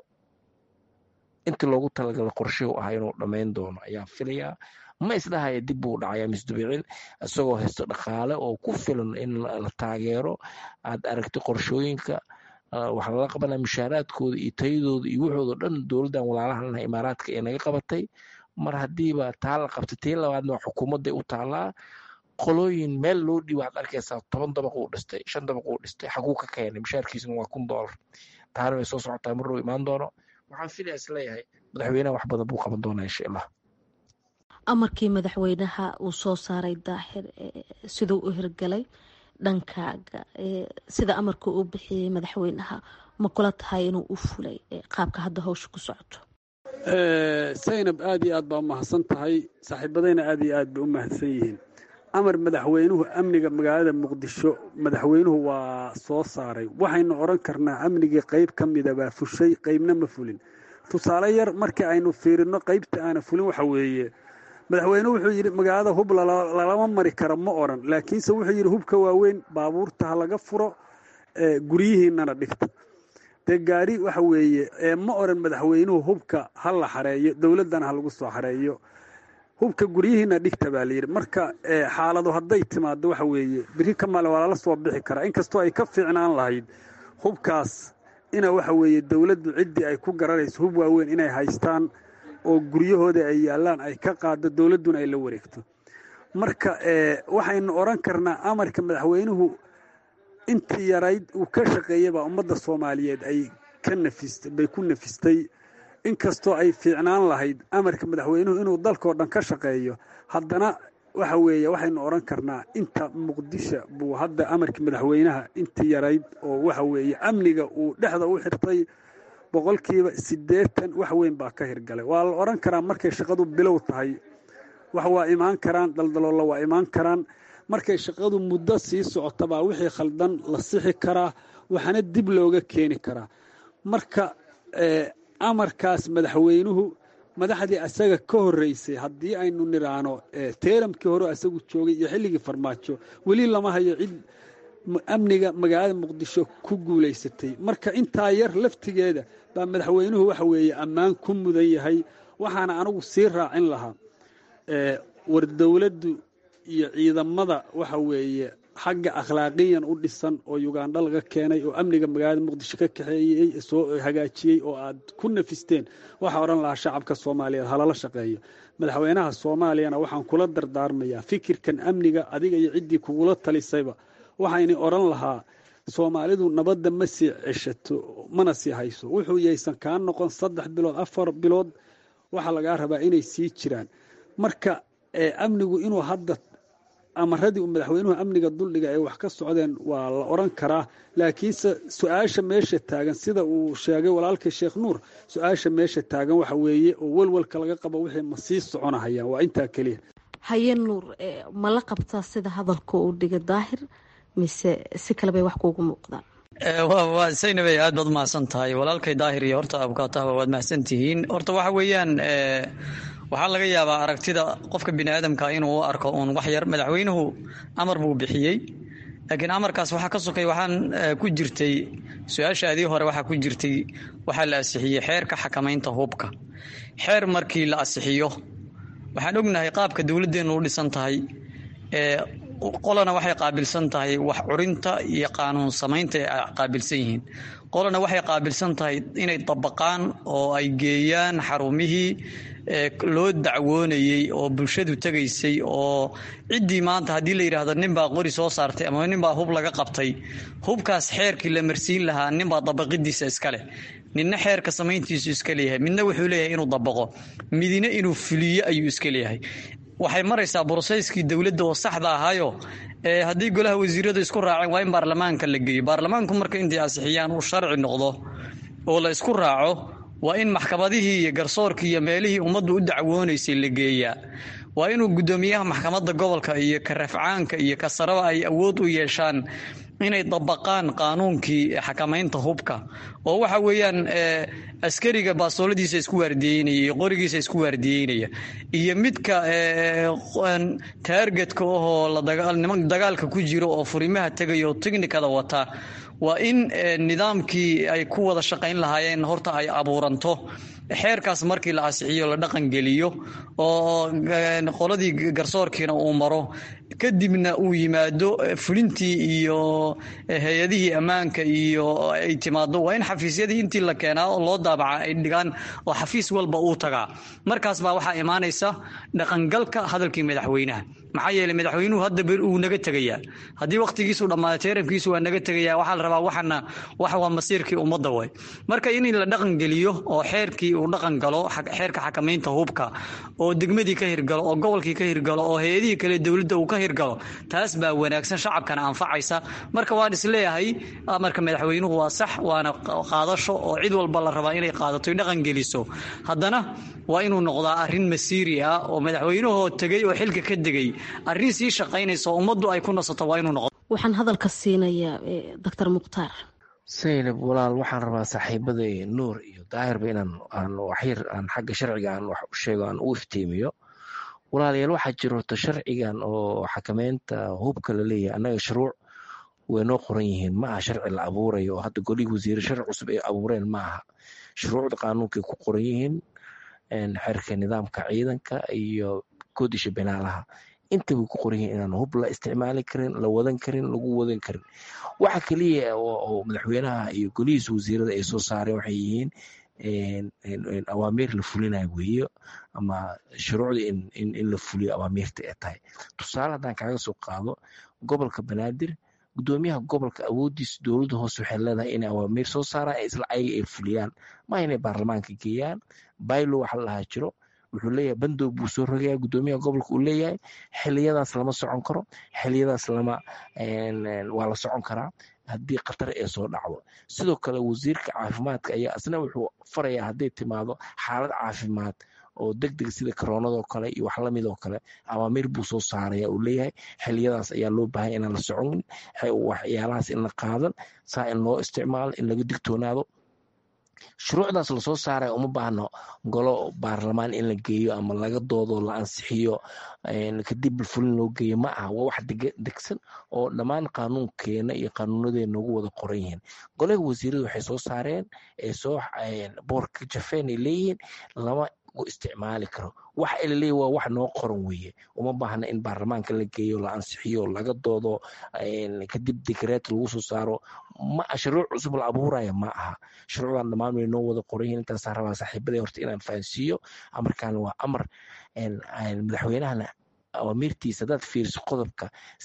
intii loogu talagala qorshihu ahaa inuu dhammayn doono ayaa filayaa ma isdhahaya dib buu dhacayaa misdubicin isagoo haysto dhaqaale oo ku filan in la taageero aad aragti qorshooyinka waxaa lala qabanaya mushaaraadkooda iyo tayadooda iyo waxoodo dhan dowladdan walaalahan imaaraadka ee naga qabatay mar haddiiba taa la qabtay tii labaadna waa xukuumadday u taalaa qolooyin meel loo dhiiba waxaad arkaysaa 10 dabaq uu dhistay 5 dabaq uu dhistay xaguu ka keenay mushaarkiisuna waa $1,000 taana way soo socotaa mar row imaan doono waxaan filayaa isleeyahay madaxweynaha wax badan buu qaban doonaa insha allah amarkii madaxweynaha uu soo saaray daahir siduu u hirgalay dhankaaga sida amarka uu bixiyey madaxweynaha ma kula tahay inuu u fulay qaabka hadda hawsha ku socoto saynab aad iyo aad baa umahadsan tahay saaxiibadayna aad iyo aad bay u mahadsan yihiin amar madaxweynuhu amniga magaalada muqdisho madaxweynuhu waa soo saaray waxaynu oran karnaa amnigii qayb ka mida baa fushay qaybna ma fulin tusaale yar markii aynu fiirino qaybta aana fulin waxa weeye madaxweynuhu wuxuu yidhi magaalada hub lalama mari karo ma oran laakiinse wuxuu yidhi hubka waaweyn baabuurta ha laga furo guryihiinana dhigta dee gaari waxa weeye ma oran madaxweynuhu hubka ha la xareeyo dowladdana ha lagu soo xareeyo hubka guryihiina dhigta baa layidhi marka xaaladu hadday timaado waxa weeye biri ka maalin waa lala soo bixi karaa inkastoo ay ka fiicnaan lahayd hubkaas ina waxa weeye dowladdu ciddii ay ku garanayso hub waaweyn inay haystaan oo guryahooda ay yaallaan ay ka qaado dowladduna ay la wareegto marka waxaynu oran karnaa amarka madaxweynuhu intii yarayd uu ka shaqeeyabaa ummadda soomaaliyeed ay bay ku nafistay inkastoo ay fiicnaan lahayd amarka madaxweynuhu inuu dalkao dhan ka shaqeeyo haddana waxa weeye waxaynu oran karnaa inta muqdisho buu hadda amarka madaxweynaha intii yarayd oo waxa weeye amniga uu dhexda u xirtay 80% wax weyn baa ka hirgalay waa la oran karaa markay shaqadu bilow tahay wax waa imaan karaan daldaloola waa imaan karaan markay shaqadu muddo sii socotabaa wixii khaldan la sixi karaa waxaana dib looga keeni karaa marka amarkaas madaxweynuhu madaxdii asaga ka horreysay haddii aynu nidhaahno teeramkii hore asagu joogay iyo xilligii farmaajo weli lama hayo cid amniga magaalada muqdisho ku guulaysatay marka intaa yar laftigeeda baa madaxweynuhu waxa weeye ammaan ku mudan yahay waxaana anigu sii raacin lahaa war dowladdu iyo ciidamada waxa weeye xagga akhlaaqiyan u dhisan oo Uganda laga keenay oo amniga magaalada muqdisho ka kaxeeyay soo hagaajiyay oo aad ku nafisteen waxa oran lahaa shacabka Soomaaliyeed halala shaqeeyo madaxweynaha Soomaaliyana waxaan kula dardaarmayaa fikirkan amniga adiga iyo ciddii kugula talisayba waxayna oran lahaa Soomaalidu nabadda ma sii ceshato mana sii hayso wuxuu yeysan ka noqon 3 bilood 4 bilood waxa laga rabaa inay sii jiraan marka amnigu inuu hadda amaradii madaxweynuhu amniga duldhiga ay wax ka socdeen waa la oran karaa laakiin su'aasha meesha taagan sida uu sheegay walaalka Sheekh Nuur su'aasha meesha taagan waxa weeye oo walwalka laga qabo wixii ma sii soconayaan waa inta kaliya haye Nuur ma la qabtaa sida hadalka uu dhiga daahir mise si kale bay wax kuugu muuqdaan waa Saynabay aad baad mahadsan tahay walaalkay daahir iyo horta abkaataha waad mahadsan tihiin horta waxa weeyaan waxaa laga yaabaa aragtida qofka bini'aadamka inuu u arko uun wax yar madaxweynuhu amar buu bixiyey laakiin amarkaas waxaa ka sokay waxaan ku jirtay su-aashaadii hore waxaa ku jirtay waxaa la asixiyey xeerka xakamaynta hubka xeer markii la asixiyo waxaan ognahay qaabka dowladdeenu u dhisan tahay qolana waxay qaabilsan tahay wax curinta iyo qaanuun samaynta ay qaabilsan yihiin qolana waxay qaabilsan tahay inay dabaqaan oo ay geeyaan xarumihii loo dacwoonayay oo bulshadu tagaysay oo ciddii maanta haddii la yidhaahdo ninbaa qori soo saartay ama ninbaa hub laga qabtay hubkaas xeerkii la marsiin lahaa ninbaa dabaqidiisa iska leh ninna xeerka samayntiisu iska leeyahay, midna wuxuu leeyahay inuu dabaqo, midina inuu fuliyo ayuu iska leeyahay. waxay maraysaa broseskii dowladda oo saxda ahaayo haddii golaha wasiiradu isku raaceen waa in baarlamaanka la geeyo. baarlamaanku marka intay ansixiyaan uu sharci noqdo oo la isku raaco, waa in maxkamadihii iyo garsoorkii iyo meelihii ummaddu u dacwoonaysay la geeyaa. waa inuu guddoomiyaha maxkamadda gobolka iyo ka rafcaanka iyo ka saraba ay awood u yeeshaan inay dabaqaan qaanuunkii xakamaynta hubka, oo waxa weeyaan askariga baasooladiisa isku waardiyeynaya iyo qorigiisa isku waardiyeynaya iyo midka taargetka ahoo niman dagaalka ku jiro oo furimaha tegaya oo tiknikada wata, waa in nidaamkii ay ku wada shaqayn lahaayeen horta ay abuuranto. xeerkaas markii la asixiyo la dhaqan geliyo oo qoladii garsoorkiina uu maro, kadibna uu yimaado fulintii iyo hay-adihii ammaanka iyo ay timaado, waa in xafiisyadii intii la keenaa oo loo daabaca ay dhigaan oo xafiis walba uu tagaa. markaas baa waxaa imaanaysa dhaqangalka hadalkii madaxweynaha. maxaa yeelay madaxweynuhu hadda uu naga tegayaa, haddii waqtigiisu dhammaaday teeramkiisu waa naga tegayaa. waxaa la rabaa wax waa masiirkii ummadda way. marka in la dhaqan geliyo oo xeerkii uu dhaqan galo, xeerka xakamaynta hubka, oo degmadii ka hirgalo, oo gobolkii ka hirgalo, oo hay-adihii kale dowladda uu ka hirgalo, taas baa wanaagsan, shacabkana anfacaysa. marka waan isleeyahay marka madaxweynuhu waa sax, waana qaadasho oo cid walba la rabaa inay qaadato dhaqan geliso. haddana waa inuu noqdaa arrin masiiri ah oo madaxweynuhoo tegey oo xilka ka degay arrin sii shaqaynaysa oo ummaddu ay ku nasato waa inuu noqdo. waxaan hadalka siinayaa doctor mukhtaar. saynab walaal, waxaan rabaa saaxiibada nuur iyo daahirba inaan waxyar aan xagga sharciga aan wax u sheego, aan u iftiimiyo. walaalayaal, waxaa jiro horta sharcigan oo xakameynta hubka la leeyahay, annaga shuruuc way noo qoran yihiin, ma aha sharci la abuurayo oo hadda golihii wasiire sharci cusub ay abuureen ma aha. shuruucda qaanuunkay ku qoran yihiin, xeerka nidaamka ciidanka iyo koodisha binaalaha inta way ku qoran yihiin inaan hub la isticmaali karin, la wadan karin, lagu wadan karin. waxa kaliya oo madaxweynaha iyo golihiisa wasiirada ay soo saareen waxay yihiin awaamiir la fulinayo weeyo, ama shuruucda in la fuliyo awaamiirta ay tahay. tusaale haddaan kaaga soo qaado, gobolka banaadir, gudoomiyaha gobolka awoodiisa dowladda hoose waxay leedahay inay awaamiir soo saaraan, isla ayaga ay fuliyaan, ma inay baarlamaanka geeyaan. baylo waxa la lahaa jiro, wuxuu leeyahay bandow buu soo rogaya gudoomiyaha gobolka uu leeyahay, xiliyadaas lama socon karo, xiliyadaas waa la socon karaa haddii khatar ee soo dhacdo. sidoo kale wasiirka caafimaadka ayaa isna wuxuu farayaa hadday timaado xaalad caafimaad oo degdeg sida koronadoo kale iyo wax lamidoo kale, awaamiir buu soo saaraya uu leeyahay xiliyadaas ayaa loo baahan inaan la soconin, waxyaalahaas in la qaadan, saa in loo isticmaalo, in laga digtoonaado. shuruucdaas lasoo saaraya uma baahno golo baarlamaan in la geeyo ama laga doodo la ansixiyo kadib fulin loo geeyo, ma aha. waa wax degsan oo dhammaan qaanuunkeena iyo qaanuunadeena ugu wada qoran yihiin. golaha wasiiradu waxay soo saareen boorka jafeen ay leeyihiin lama isticmaali karo. wax ilaleey waa wax noo qoran weeye, uma baahna in baarlamaanka la geeyo, la ansixiyo, laga doodo, kadib dekreet lagu soo saaro. shuruuc cusub la abuuraya ma aha. shuruucdan dhammaan way noo wada qoran yihiin. intaasaan rabaa saaxiibada horta inaan fahansiiyo. amarkan waa amar madaxweynahana awaamirtiisa hadaad fiiriso qodobka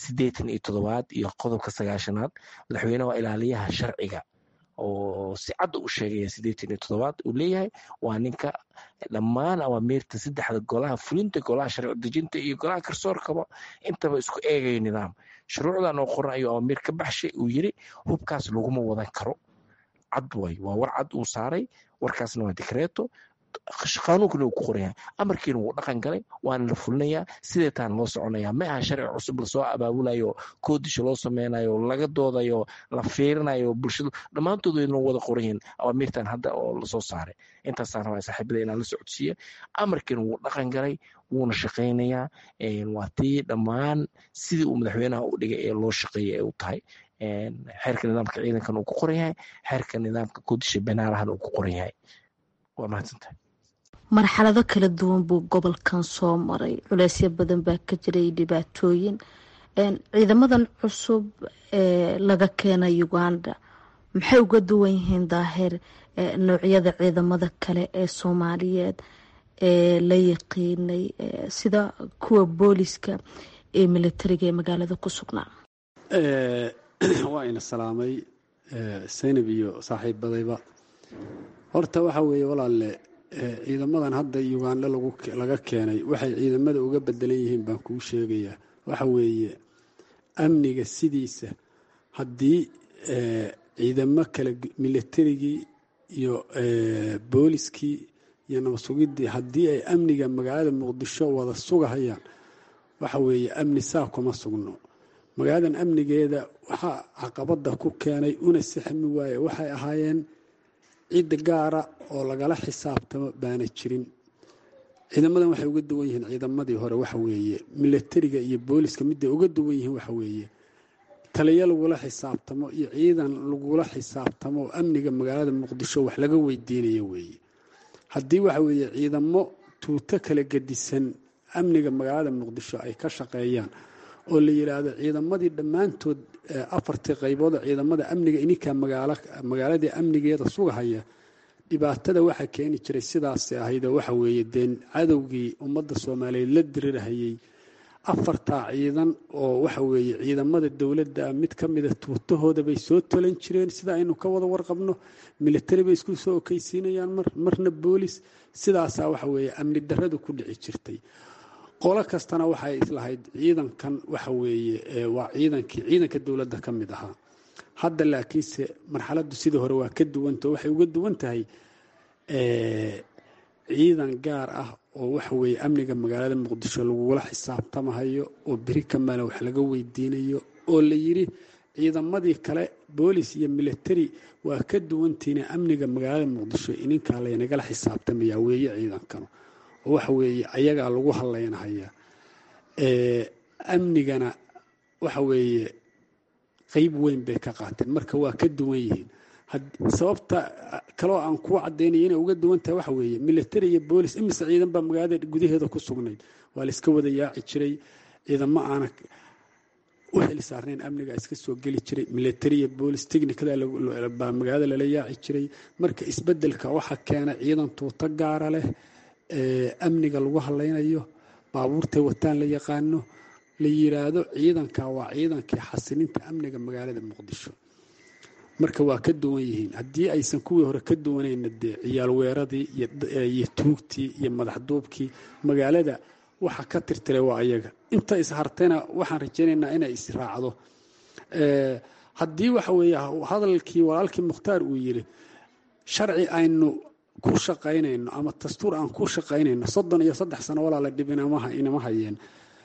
87 iyo qodobka 9aad, madaxweynaha waa ilaaliyaha sharciga oo si cad u sheegaya 87 uu leeyahay waa ninka dhammaan awaamirta saddexda golaha fulinta, golaha sharci dejinta iyo golaha garsoorkaba intaba isku eegayo nidaam. shuruucdan oo qoran ayuu awaamiir ka baxshay, uu yiri hubkaas laguma wadan karo. cad way, waa war cad uu saaray, warkaasna waa dekreeto, qaanuunkuna uu ku qoran yahay. amarkiina wuu dhaqan galay, waana la fulinayaa, sideetaan loo soconayaa. ma aha sharci cusub lasoo abaabulayo, koodisha loo sameynayo, laga doodayo, la fiirinayo, bulshadu dhammaantood way noo wada qoran yihiin awaamirtan hadda oo lasoo saaray. intaasaan rabaa saaxiibada inaan la socodsiiyo. amarkiina wuu dhaqan galay, wuuna shaqaynayaa. waa tii dhammaan sidii uu madaxweynaha u dhigay ee loo shaqeeyay ay u tahay. xeerka nidaamka ciidankan uu ku qoran yahay, xeerka nidaamka koodisha banaalahan uu ku qoran yahay. waa mahadsantahay. marxalado kala duwan buu gobolkan soo maray, culeysyo badan baa ka jiray, dhibaatooyin. ciidamadan cusub ee laga keenay Uganda maxay uga duwan yihiin daahir noocyada ciidamada kale ee Soomaaliyeed ee la yaqiinay sida kuwa booliska ee militariga ee magaalada ku sugnaa? waa ina salaamay Saynab iyo saaxiibadayba. horta waxa weeye walaalle ciidamadan hadda Uganda laga keenay waxay ciidamada uga bedelan yihiin baan kuu sheegayaa. waxa weeye amniga sidiisa haddii ciidamo kale militarigii iyo booliskii iyo nabad sugidii haddii ay amniga magaalada Muqdisho wada sugahayaan waxa weeye amni saa kuma sugno. magaaladan amnigeeda waxaa caqabada ku keenay una saxmi waaye waxay ahaayeen cid gaara oo lagala xisaabtamo baana jirin. ciidamadan waxay uga duwan yihiin ciidamadii hore waxa weeye militariga iyo booliska mid ay uga duwan yihiin waxa weeye taliya lagula xisaabtamo iyo ciidan lagula xisaabtamo amniga magaalada Muqdisho wax laga weydiinayo weeye. haddii waxa weeye ciidamo tuuto kala gedisan amniga magaalada Muqdisho ay ka shaqeeyaan oo la yiraahdo ciidamadii dhammaantood afartii qaybood ciidamada amniga ininka magaalada amnigeeda sugahaya dhibaatada waxa keeni jiray sidaas ahayd waxa weeye deen cadowgii ummadda Soomaaliyeed la dirirahayay afarta ciidan oo waxa weeye ciidamada dawladda mid kamid ah tuutahooda bay soo tolan jireen sida aynu ka wada warqabno military bay isku soo okaysiinayaan marna boolis sidaas waxa weeye amni darradu ku dhici jirtay. qolo kastana waxay islahayd ciidankan waxa weeye waa ciidanka dawladda kamid ahaa. hadda laakiinse marxaladdu sidii hore waa ka duwanta waxay uga duwan tahay ciidan gaar ah oo waxa weeye amniga magaalada Muqdisho lagula xisaabtamayo oo biri kamaal wax laga weydiinayo oo la yiri ciidamadii kale boolis iyo military waa ka duwantiina amniga magaalada Muqdisho ininka la inaga xisaabtamaya weeye ciidankan waxa weeye ayaga lagu haleynaya amnigana waxa weeye qayb weyn bay ka qaateen marka waa ka duwan yihiin. sababta kale aan ku cadeynay inay uga duwan tahay waxa weeye military iyo boolis imisa ciidan baa magaalada gudaheeda ku sugnayd waa la iska wada yaaci jiray ciidamo aan u xil saarnayn amniga iska soo gali jiray military iyo boolis technicada baa magaalada la yaaci jiray marka isbedelka waxa keena ciidan tuuto gaar leh amniga lagu haleynayo baabuurta wataan la yaqaano la yiraahdo ciidanka waa ciidankii xasilinta amniga magaalada Muqdisho marka waa ka duwan yihiin. haddii aysan kuwii hore ka duwanayna dee ciyaal weeradii iyo tuugtii iyo madaxduubkii magaalada waxa ka tirtiray waa ayaga inta is hartayna waxaan rajaynaynaa inay israacdo. haddii waxa weeye hadalkii walaalkii Mukhtaar uu yiri sharci aynu ku shaqaynayno ama dastuur aan ku shaqaynayno 33 sano walaala inama hayeen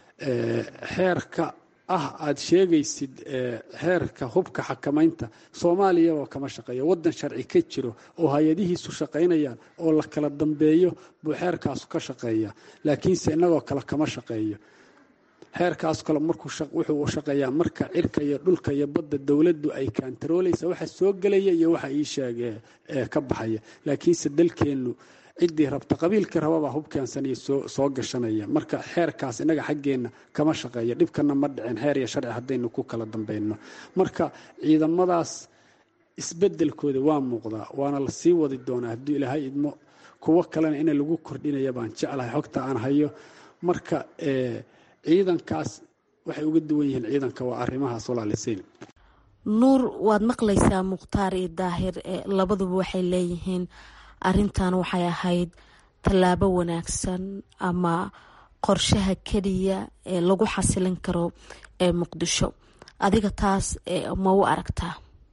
xeerka aad sheegaysid xeerka hubka xakamaynta Soomaaliya oo kama shaqeeyo wadan sharci ka jiro oo hay'adihiisu shaqaynayaan oo la kala dambeeyo buu xeerkaas ka shaqeeyaa laakiinse inagoo kala kama shaqeeyo. xeerkaas kale markuu wuxuu shaqeeyaa marka cirka iyo dhulka iyo badda dawladdu ay kantarooleysa waxa soo galaya iyo waxa ay sheegay ka baxaya laakiinse dalkeenu cidii rabta qabiilka rababa hubkaansan iyo soo gashanaya marka xeerkaas inaga xageena kama shaqeeyo dhibkana ma dhicin xeer iyo sharci hadaynu ku kala dambeeyno marka ciidamadaas isbedelkooda waa muuqda waana la sii wadi doonaa haddii Ilaahay idmo kuwa kalena in lagu kordhinayo baan jeclahay xogta aan hayo marka ciidankaas waxay uga duwan yihiin ciidanka waa arrimahaas walaaliseen. nuur waad maqlaysaa Mukhtaar iyo Daahir labaduba waxay leeyihiin arrintan waxay ahayd tallaabo wanaagsan ama qorshaha kaliya ee lagu xasilin karo ee Muqdisho adiga taas ma u aragtaa?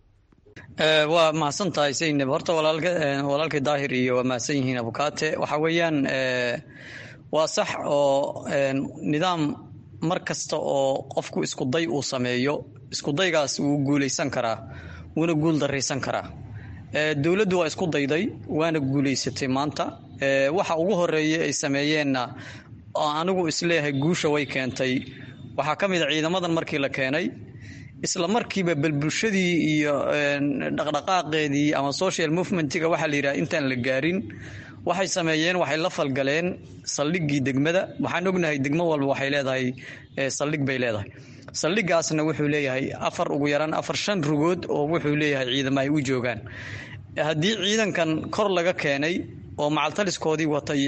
waa mahadsantahay Zainab horta walaalka Daahir iyo waa mahadsan yihiin abukaate waxa weeyaan waa sax oo nidaam mar kasta oo qofku isku day uu sameeyo isku daygaas uu guuleysan karaa wuuna guul dareysan karaa. dawladdu waa isku dayday waana guuleysatay maanta waxa ugu horeeyay ay sameeyeenna anigu isleeyahay guusha way keentay waxa kamid ah ciidamadan markii la keenay isla markiiba bulshadii iyo dhaqdhaqaaqeedii ama social movementiga waxa la yiraahdaa intaan la gaarin waxay sameeyeen waxay la falgaleen saldhigii degmada waxaan ognahay degmo walba waxay leedahay saldhig bay leedahay saldhigaasna wuxuu leeyahay ugu yaraan 4-5 rugood oo wuxuu leeyahay ciidamo ay u joogaan haddii ciidankan kor laga keenay oo macaltaliskoodii wata iyo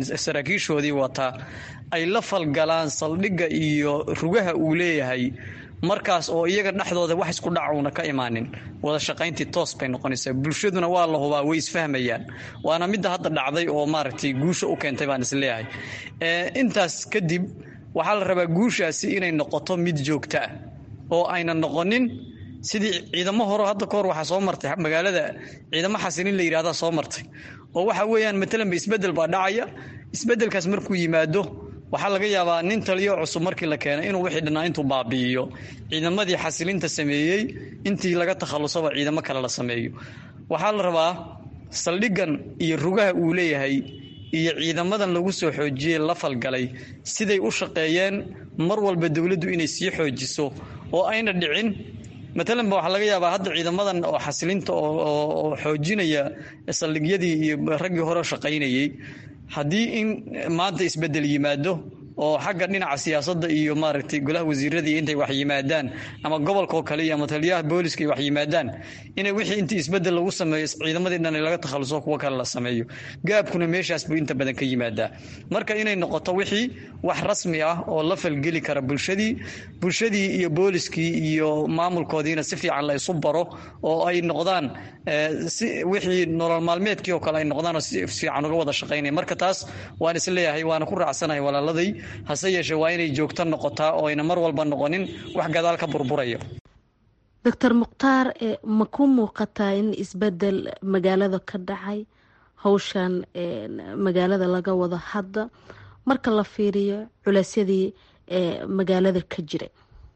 saraakiishoodii wata ay la falgalaan saldhiga iyo rugaha uu leeyahay markaas oo iyaga dhexdooda wax isku dhacuuna ka imaanin wada shaqayntii toos bay noqonaysaa bulshaduna waa la hubaa way isfahmayaan waana midda hadda dhacday oo maaragtay guusha u keentay baan isleeyahay intaas kadib waxaa la rabaa guushaasi inay noqoto mid joogto ah oo aynan noqonin sidii ciidamo hore hadda kahor waxaa soo martay magaalada ciidamo xasilin la yidhahdaa soo martay oo waxa weeyaan matalan ba isbeddel baa dhacaya isbeddelkaas markuu yimaado waxaa laga yaabaa nin taliyo cusub markii la keenay inuu wixii dhanaa intuu baabi'iyo ciidamadii xasilinta sameeyey intii laga takhalusaba ciidamo kale la sameeyo waxaa la rabaa saldhiggan iyo rugaha uu leeyahay iyo ciidamadan lagu soo xoojiyey la falgalay siday u shaqeeyeen mar walba dowladdu inay sii xoojiso oo ayna dhicin matalan ba waxaa laga yaabaa hadda ciidamadan oo xasilinta oo xoojinaya saldhigyadii iyo raggii hore shaqaynayey haddii in maanta isbeddel yimaado oo xagga dhinaca siyaasadda iyo maaragtay golaha wasiiradii intay wax yimaadaan ama gobolkoo kale iyo ama taliyaha booliska ay wax yimaadaan inay wixii intii isbeddel lagu sameeyo ciidamadii dhan laga takhaluso kuwa kale la sameeyo gaabkuna meeshaas buu inta badan ka yimaadaa marka inay noqoto wixii wax rasmi ah oo la falgeli kara bulshadii iyo booliskii iyo maamulkoodiina si fiican la isu baro oo ay noqdaan wixii nolol maalmeedkii oo kale ay noqdaan oo si fiican uga wada shaqaynaya marka taas waan isleeyahay waana ku raacsanahay walaaladay hase yeeshee waa inay joogto noqotaa oo ayna mar walba noqonin wax gadaal ka burburaya doctor mukhtaar ma ku muuqataa in isbedel magaalada ka dhacay hawshan magaalada laga wado hadda marka la fiiriyo culeysyadii magaalada ka jiray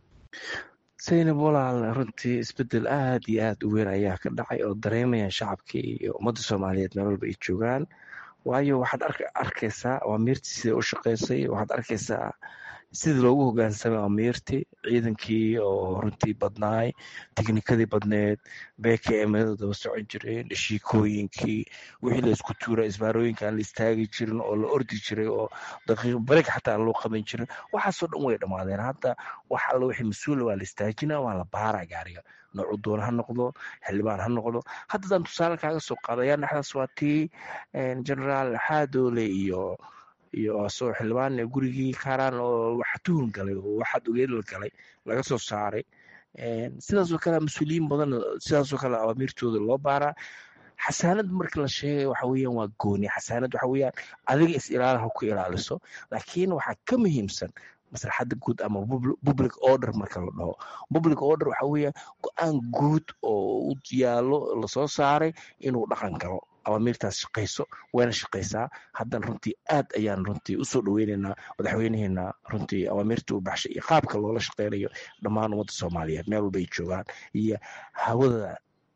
saynab walaal runtii isbedel aad iyo aad u weyn ayaa ka dhacay oo dareemayaan shacabkii iyo ummadda soomaaliyeed meel walba ay joogaan waayo waxaad arkaysaa amiirtii sida u shaqaysay waxaad arkaysaa sidii loogu hogaansamay amiirtii ciidankii oo runtii badnaay tiknikadii badneed bkmada daba socon jireen dhashiikooyinkii wixii la isku tuura isbaarooyinka aan la istaagi jirin oo la ordi jiray oo daqiiq bareeg xataa aan loo qaban jirin waxaasoo dhan way dhammaadeen hadda wax alla wixii mas-uula waa la istaajina waa la baaraa gaariga noocu doon ha noqdo xildhibaan ha noqdo haddadaan tusaale kaaga soo qaadaya dhexdaas waa tii generaal xaadoole iyo asoo xildhibaan gurigii kaaraan oo waxa tuhun galay oo waxaad ogeed la galay laga soo saaray sidaasoo kale mas-uuliyiin badan sidaasoo kale awaamiirtooda loo baaraa xasaanad marka la sheegay waxa weeyaan waa gooni xasaanad waxa weeyaan adiga is ilaalaha ku ilaaliso laakiin waxaa ka muhiimsan maslaxadda guud ama public order marka la dhaho public order waxa weeyaan go-aan guud oo u yaalo lasoo saaray inuu dhaqan galo awaamiirtaas shaqayso wayna shaqaysaa haddana runtii aad ayaan runtii usoo dhaweynaynaa madaxweynaheena runtii awaamiirta u baxshay iyo qaabka loola shaqeynayo dhammaan ummadda soomaaliyeed meel walba ay joogaan iyo hawada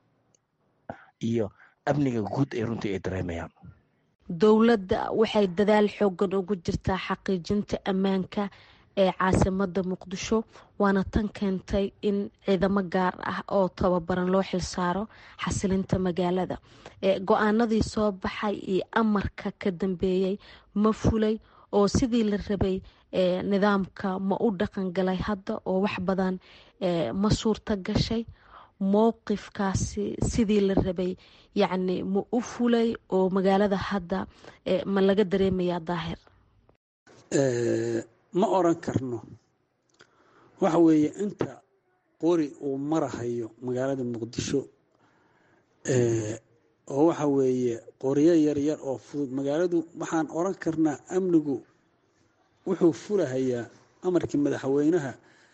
iyo amniga guud ee runtii ay dareemayaan dowladda waxay dadaal xoogan ugu jirtaa xaqiijinta ammaanka ee caasimada muqdisho waana tan keentay in ciidamo gaar ah oo tababaran loo xilsaaro xasilinta magaalada go-aanadii soo baxay iyo amarka ka dambeeyey ma fulay oo sidii la rabay nidaamka ma u dhaqan galay hadda oo wax badan ma suurta gashay mowqifkaasi sidii la rabay yacni ma u fulay oo magaalada hadda ma laga dareemayaa daahir ma oran karno waxa weeye inta qori uu marahayo magaalada muqdisho oo waxa weeye qoryo yaryar oo fudud magaaladu waxaan oran karnaa amnigu wuxuu fulahayaa amarkii madaxweynaha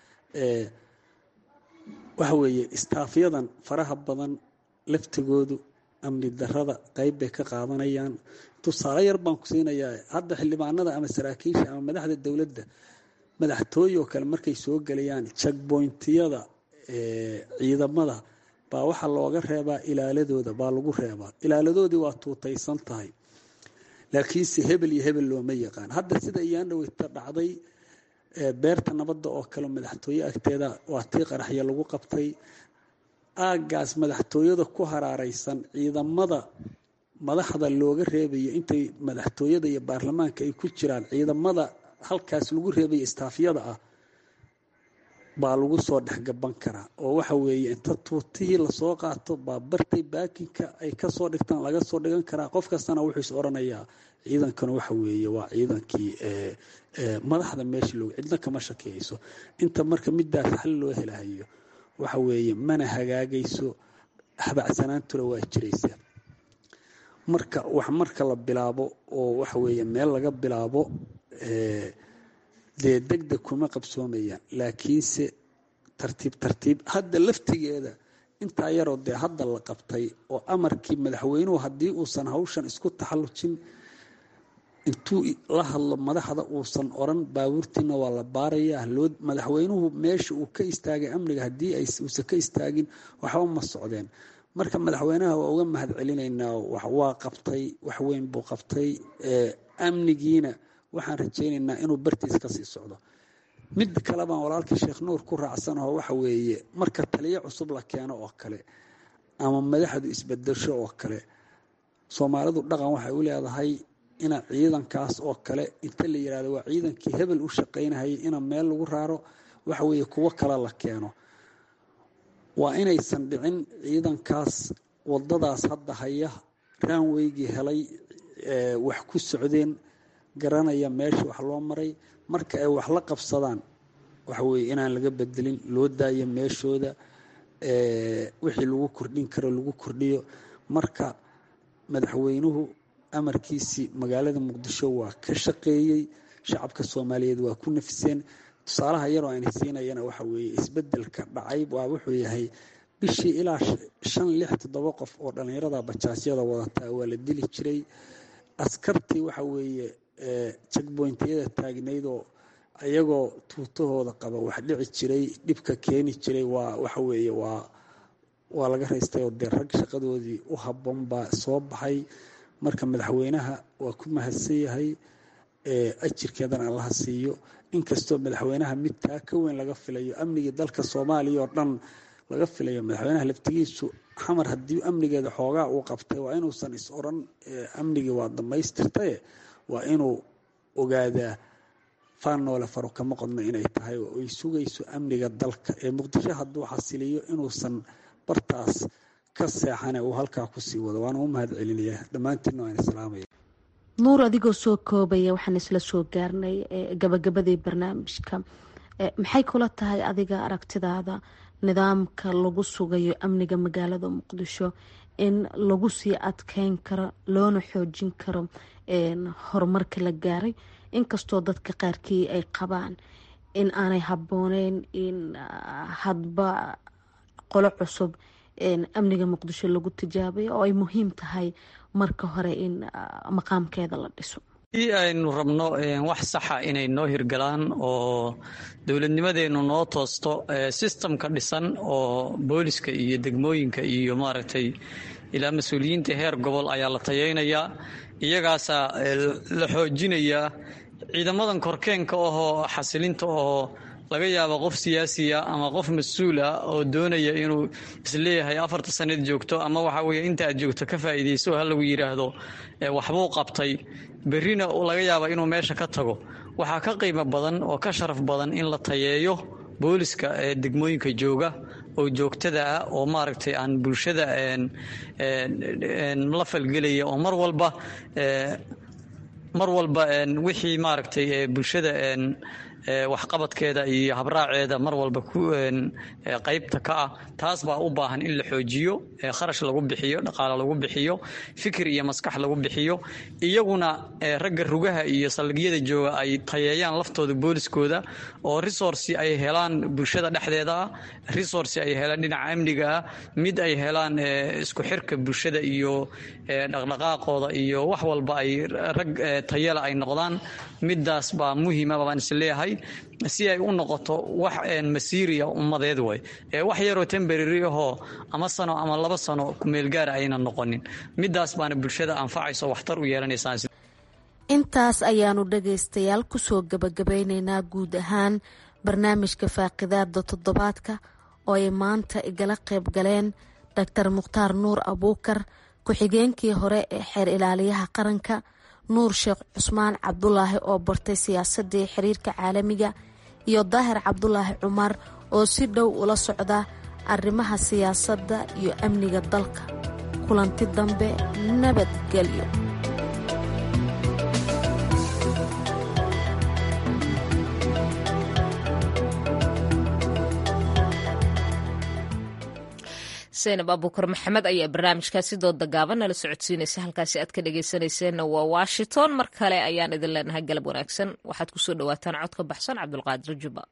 waxa weeye istaafyadan faraha badan laftigoodu amni darada qayb bay ka qaadanayaan tusaale yar baan ku siinayaa hadda xildhibaanada ama saraakiisha ama madaxda dowladda madaxtooye oo kale markay soo gelayaan checkpointiyada ciidamada baa waxaa looga reebaa ilaaladooda baa lagu reebaa ilaaladoodii waa tuutaysan tahay laakiinse hebel iyo hebel looma yaqaan hadda sida iyaan dhaweyta dhacday beerta nabadda oo kale madaxtooye agteeda waa tii qaraxya lagu qabtay aagaas madaxtooyada ku haraareysan ciidamada madaxda looga reebayo intay madaxtooyada iyo baarlamaanka ay ku jiraan ciidamada halkaas lagu reebayo istaafyada ah baa lagu soo dhexgaban karaa oo waxa weeye inta tuutihii lasoo qaato baa bartay baakinka ay kasoo dhigtaan laga soo dhigan karaa. qof kastana wuxuu is oranayaa ciidankana waxa weeye waa ciidankii madaxda meesha looga cidna kama shakeyso. inta marka midaas xal loo helahayo waxa weeye mana hagaagayso, habacsanaantuna waa jiraysaa. marka la bilaabo oo waxa weeye meel laga bilaabo dee degdeg kuma qabsoomayaan, laakiinse tartiib hadda laftigeeda intaa yaroo dee hadda la qabtay oo amarkii madaxweynuhu haddii uusan hawshan isku taxallujin intuu la hadlo madaxda uusan oran baabuurtiina waa la baarayaa madaxweynuhu meesha uu ka istaagay amniga haddii uusan ka istaagin waxba ma socdeen. marka madaxweynaha waa uga mahad celinaynaa, waa qabtay, wax weyn buu qabtay. amnigiina waxaan rajaynaynaa inuu bartiis ka sii socdo. mid kale baan walaalka sheekh nuur ku raacsanaho waxa weeye marka taliyo cusub la keeno oo kale ama madaxdu isbedesho oo kale, soomaalidu dhaqan waxay u leedahay ina ciidankaas oo kale inta la yiraahdo waa ciidankii hebel u shaqaynayay ina meel lagu raaro waxa weeye kuwa kale la keeno. waa inaysan dhicin ciidankaas wadadaas hadda haya raanweygii helay wax ku socdeen garanaya meesha wax loo maray marka ay wax la qabsadaan waxa weeye inaan laga bedelin, loo daayo meeshooda, wixii lagu kordhin karo lagu kordhiyo. marka madaxweynuhu amarkiisii magaalada muqdisho waa ka shaqeeyey, shacabka soomaaliyeed waa ku nafiseen. tusaalaha yaroo aan siinayana waxa weeye isbedelka dhacay waa wuxuu yahay bishii ilaa 5, 6, 7 qof oo dhallinyarada bajaajyada wadataa waa la dili jiray. askartii waxa weeye checkpointyada taagnaydoo ayagoo tuutahooda qaba wax dhici jiray, dhibka keeni jiray waxa weeye waa laga raystay oo dee rag shaqadoodii u habboon baa soo baxay. marka madaxweynaha waa ku mahadsan yahay, ajirkeedana allaha siiyo. inkastoo madaxweynaha midtaa ka weyn laga filayo, amnigii dalka soomaaliya oo dhan laga filayo, madaxweynaha laftigiisu xamar haddii amnigeeda xoogaa uu qabtay waa inuusan is oran amnigii waa dhammaystirtaye waa inuu ogaadaa faanoole faro kama qodno inay tahay oo ay sugayso amniga dalka ee muqdisho hadduu xasiliyo inuusan bartaas ka seexane uu halkaa kusii wado. waana u mahad celinayaa dhammaantiinna waan islaamaya. nuur, adigoo soo koobaya waxaan isla soo gaarnay gabagabadii barnaamijka. maxay kula tahay adiga aragtidaada nidaamka lagu sugayo amniga magaalada muqdisho in lagu sii adkeyn karo loona xoojin karo horumarka la gaaray, inkastoo dadka qaarkii ay qabaan in aanay habbooneyn in hadba qolo cusub amniga muqdisho lagu tijaabayo oo ay muhiim tahay marka hore in maqaamkeeda la dhiso. haddii aynu rabno wax saxa inay noo hirgalaan oo dowladnimadeennu noo toosto, sistamka dhisan oo booliska iyo degmooyinka iyo maaragtay ilaa mas-uuliyiinta heer gobol ayaa la tayeynayaa, iyagaasaa la xoojinayaa. ciidamadan korkeenka ahoo xasilinta oo laga yaabo qof siyaasiya ama qof mas-uul ah oo doonaya inuu isleeyahay 4 sanad joogto ama waxa weeye inta aad joogto ka faa'iideyso ha lagu yiraahdo waxbuu qabtay, berrina laga yaabo inuu meesha ka tago. waxaa ka qiimo badan oo ka sharaf badan in la tayeeyo booliska degmooyinka jooga oo joogtada ah oo maaragtay aan bulshada la falgelaya oo mar walba wixii maaragtay bulshada waxqabadkeeda iyo habraaceeda mar walba ku qaybta ka ah. taas baa u baahan in la xoojiyo, kharash lagu bixiyo, dhaqaale lagu bixiyo, fikir iyo maskax lagu bixiyo. iyaguna ragga rugaha iyo saldhigyada jooga ay tayeeyaan laftooda booliskooda oo resource ay helaan bulshada dhexdeeda ah, resource ay helaan dhinaca amniga ah, mid ay helaan isku xirka bulshada iyo dhaqdhaqaaqooda iyo wax walba ay rag tayela ay noqdaan. midaas baa muhiima baan isleeyahay si ay u noqoto wax masiiriya ummadeed way, wax yaroo temporary ahoo ama sano ama 2 sano ku meel gaar ayna noqonin. midaas baana bulshada anfacayso waxtar u yeelanaysaa. intaas ayaanu dhagaystayaal kusoo gabagabeyneynaa guud ahaan barnaamijka faaqidaada toddobaadka oo ay maanta igala qayb galeen Dr. Mukhtaar Nuur Abuukar, ku-xigeenkii hore ee xeer ilaaliyaha qaranka, nuur sheekh cusmaan cabdulaahi oo bartay siyaasadii xiriirka caalamiga, iyo daahir cabdulaahi cumar oo si dhow ula socda arrimaha siyaasadda iyo amniga dalka. kulanti dambe, nabadgelyo. zaynab abuukar maxamed ayaa barnaamijkaasi dooda gaaban nala socodsiinaysa. halkaasi aad ka dhegaysanayseena waa washington. mar kale ayaan idin leenahay galab wanaagsan. waxaad kusoo dhawaataan codka baxsan cabdulqaadir juba.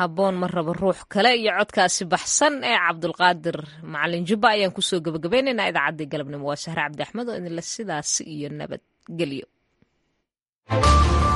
habboon ma rabo ruux kale iyo codkaasi baxsan ee cabdulqaadir macalin jubba ayaan kusoo gabagabaynaynaa idaacaddii galabnimo waa sahre cabdi axmed oo idinle sidaas iyo nabadgelyo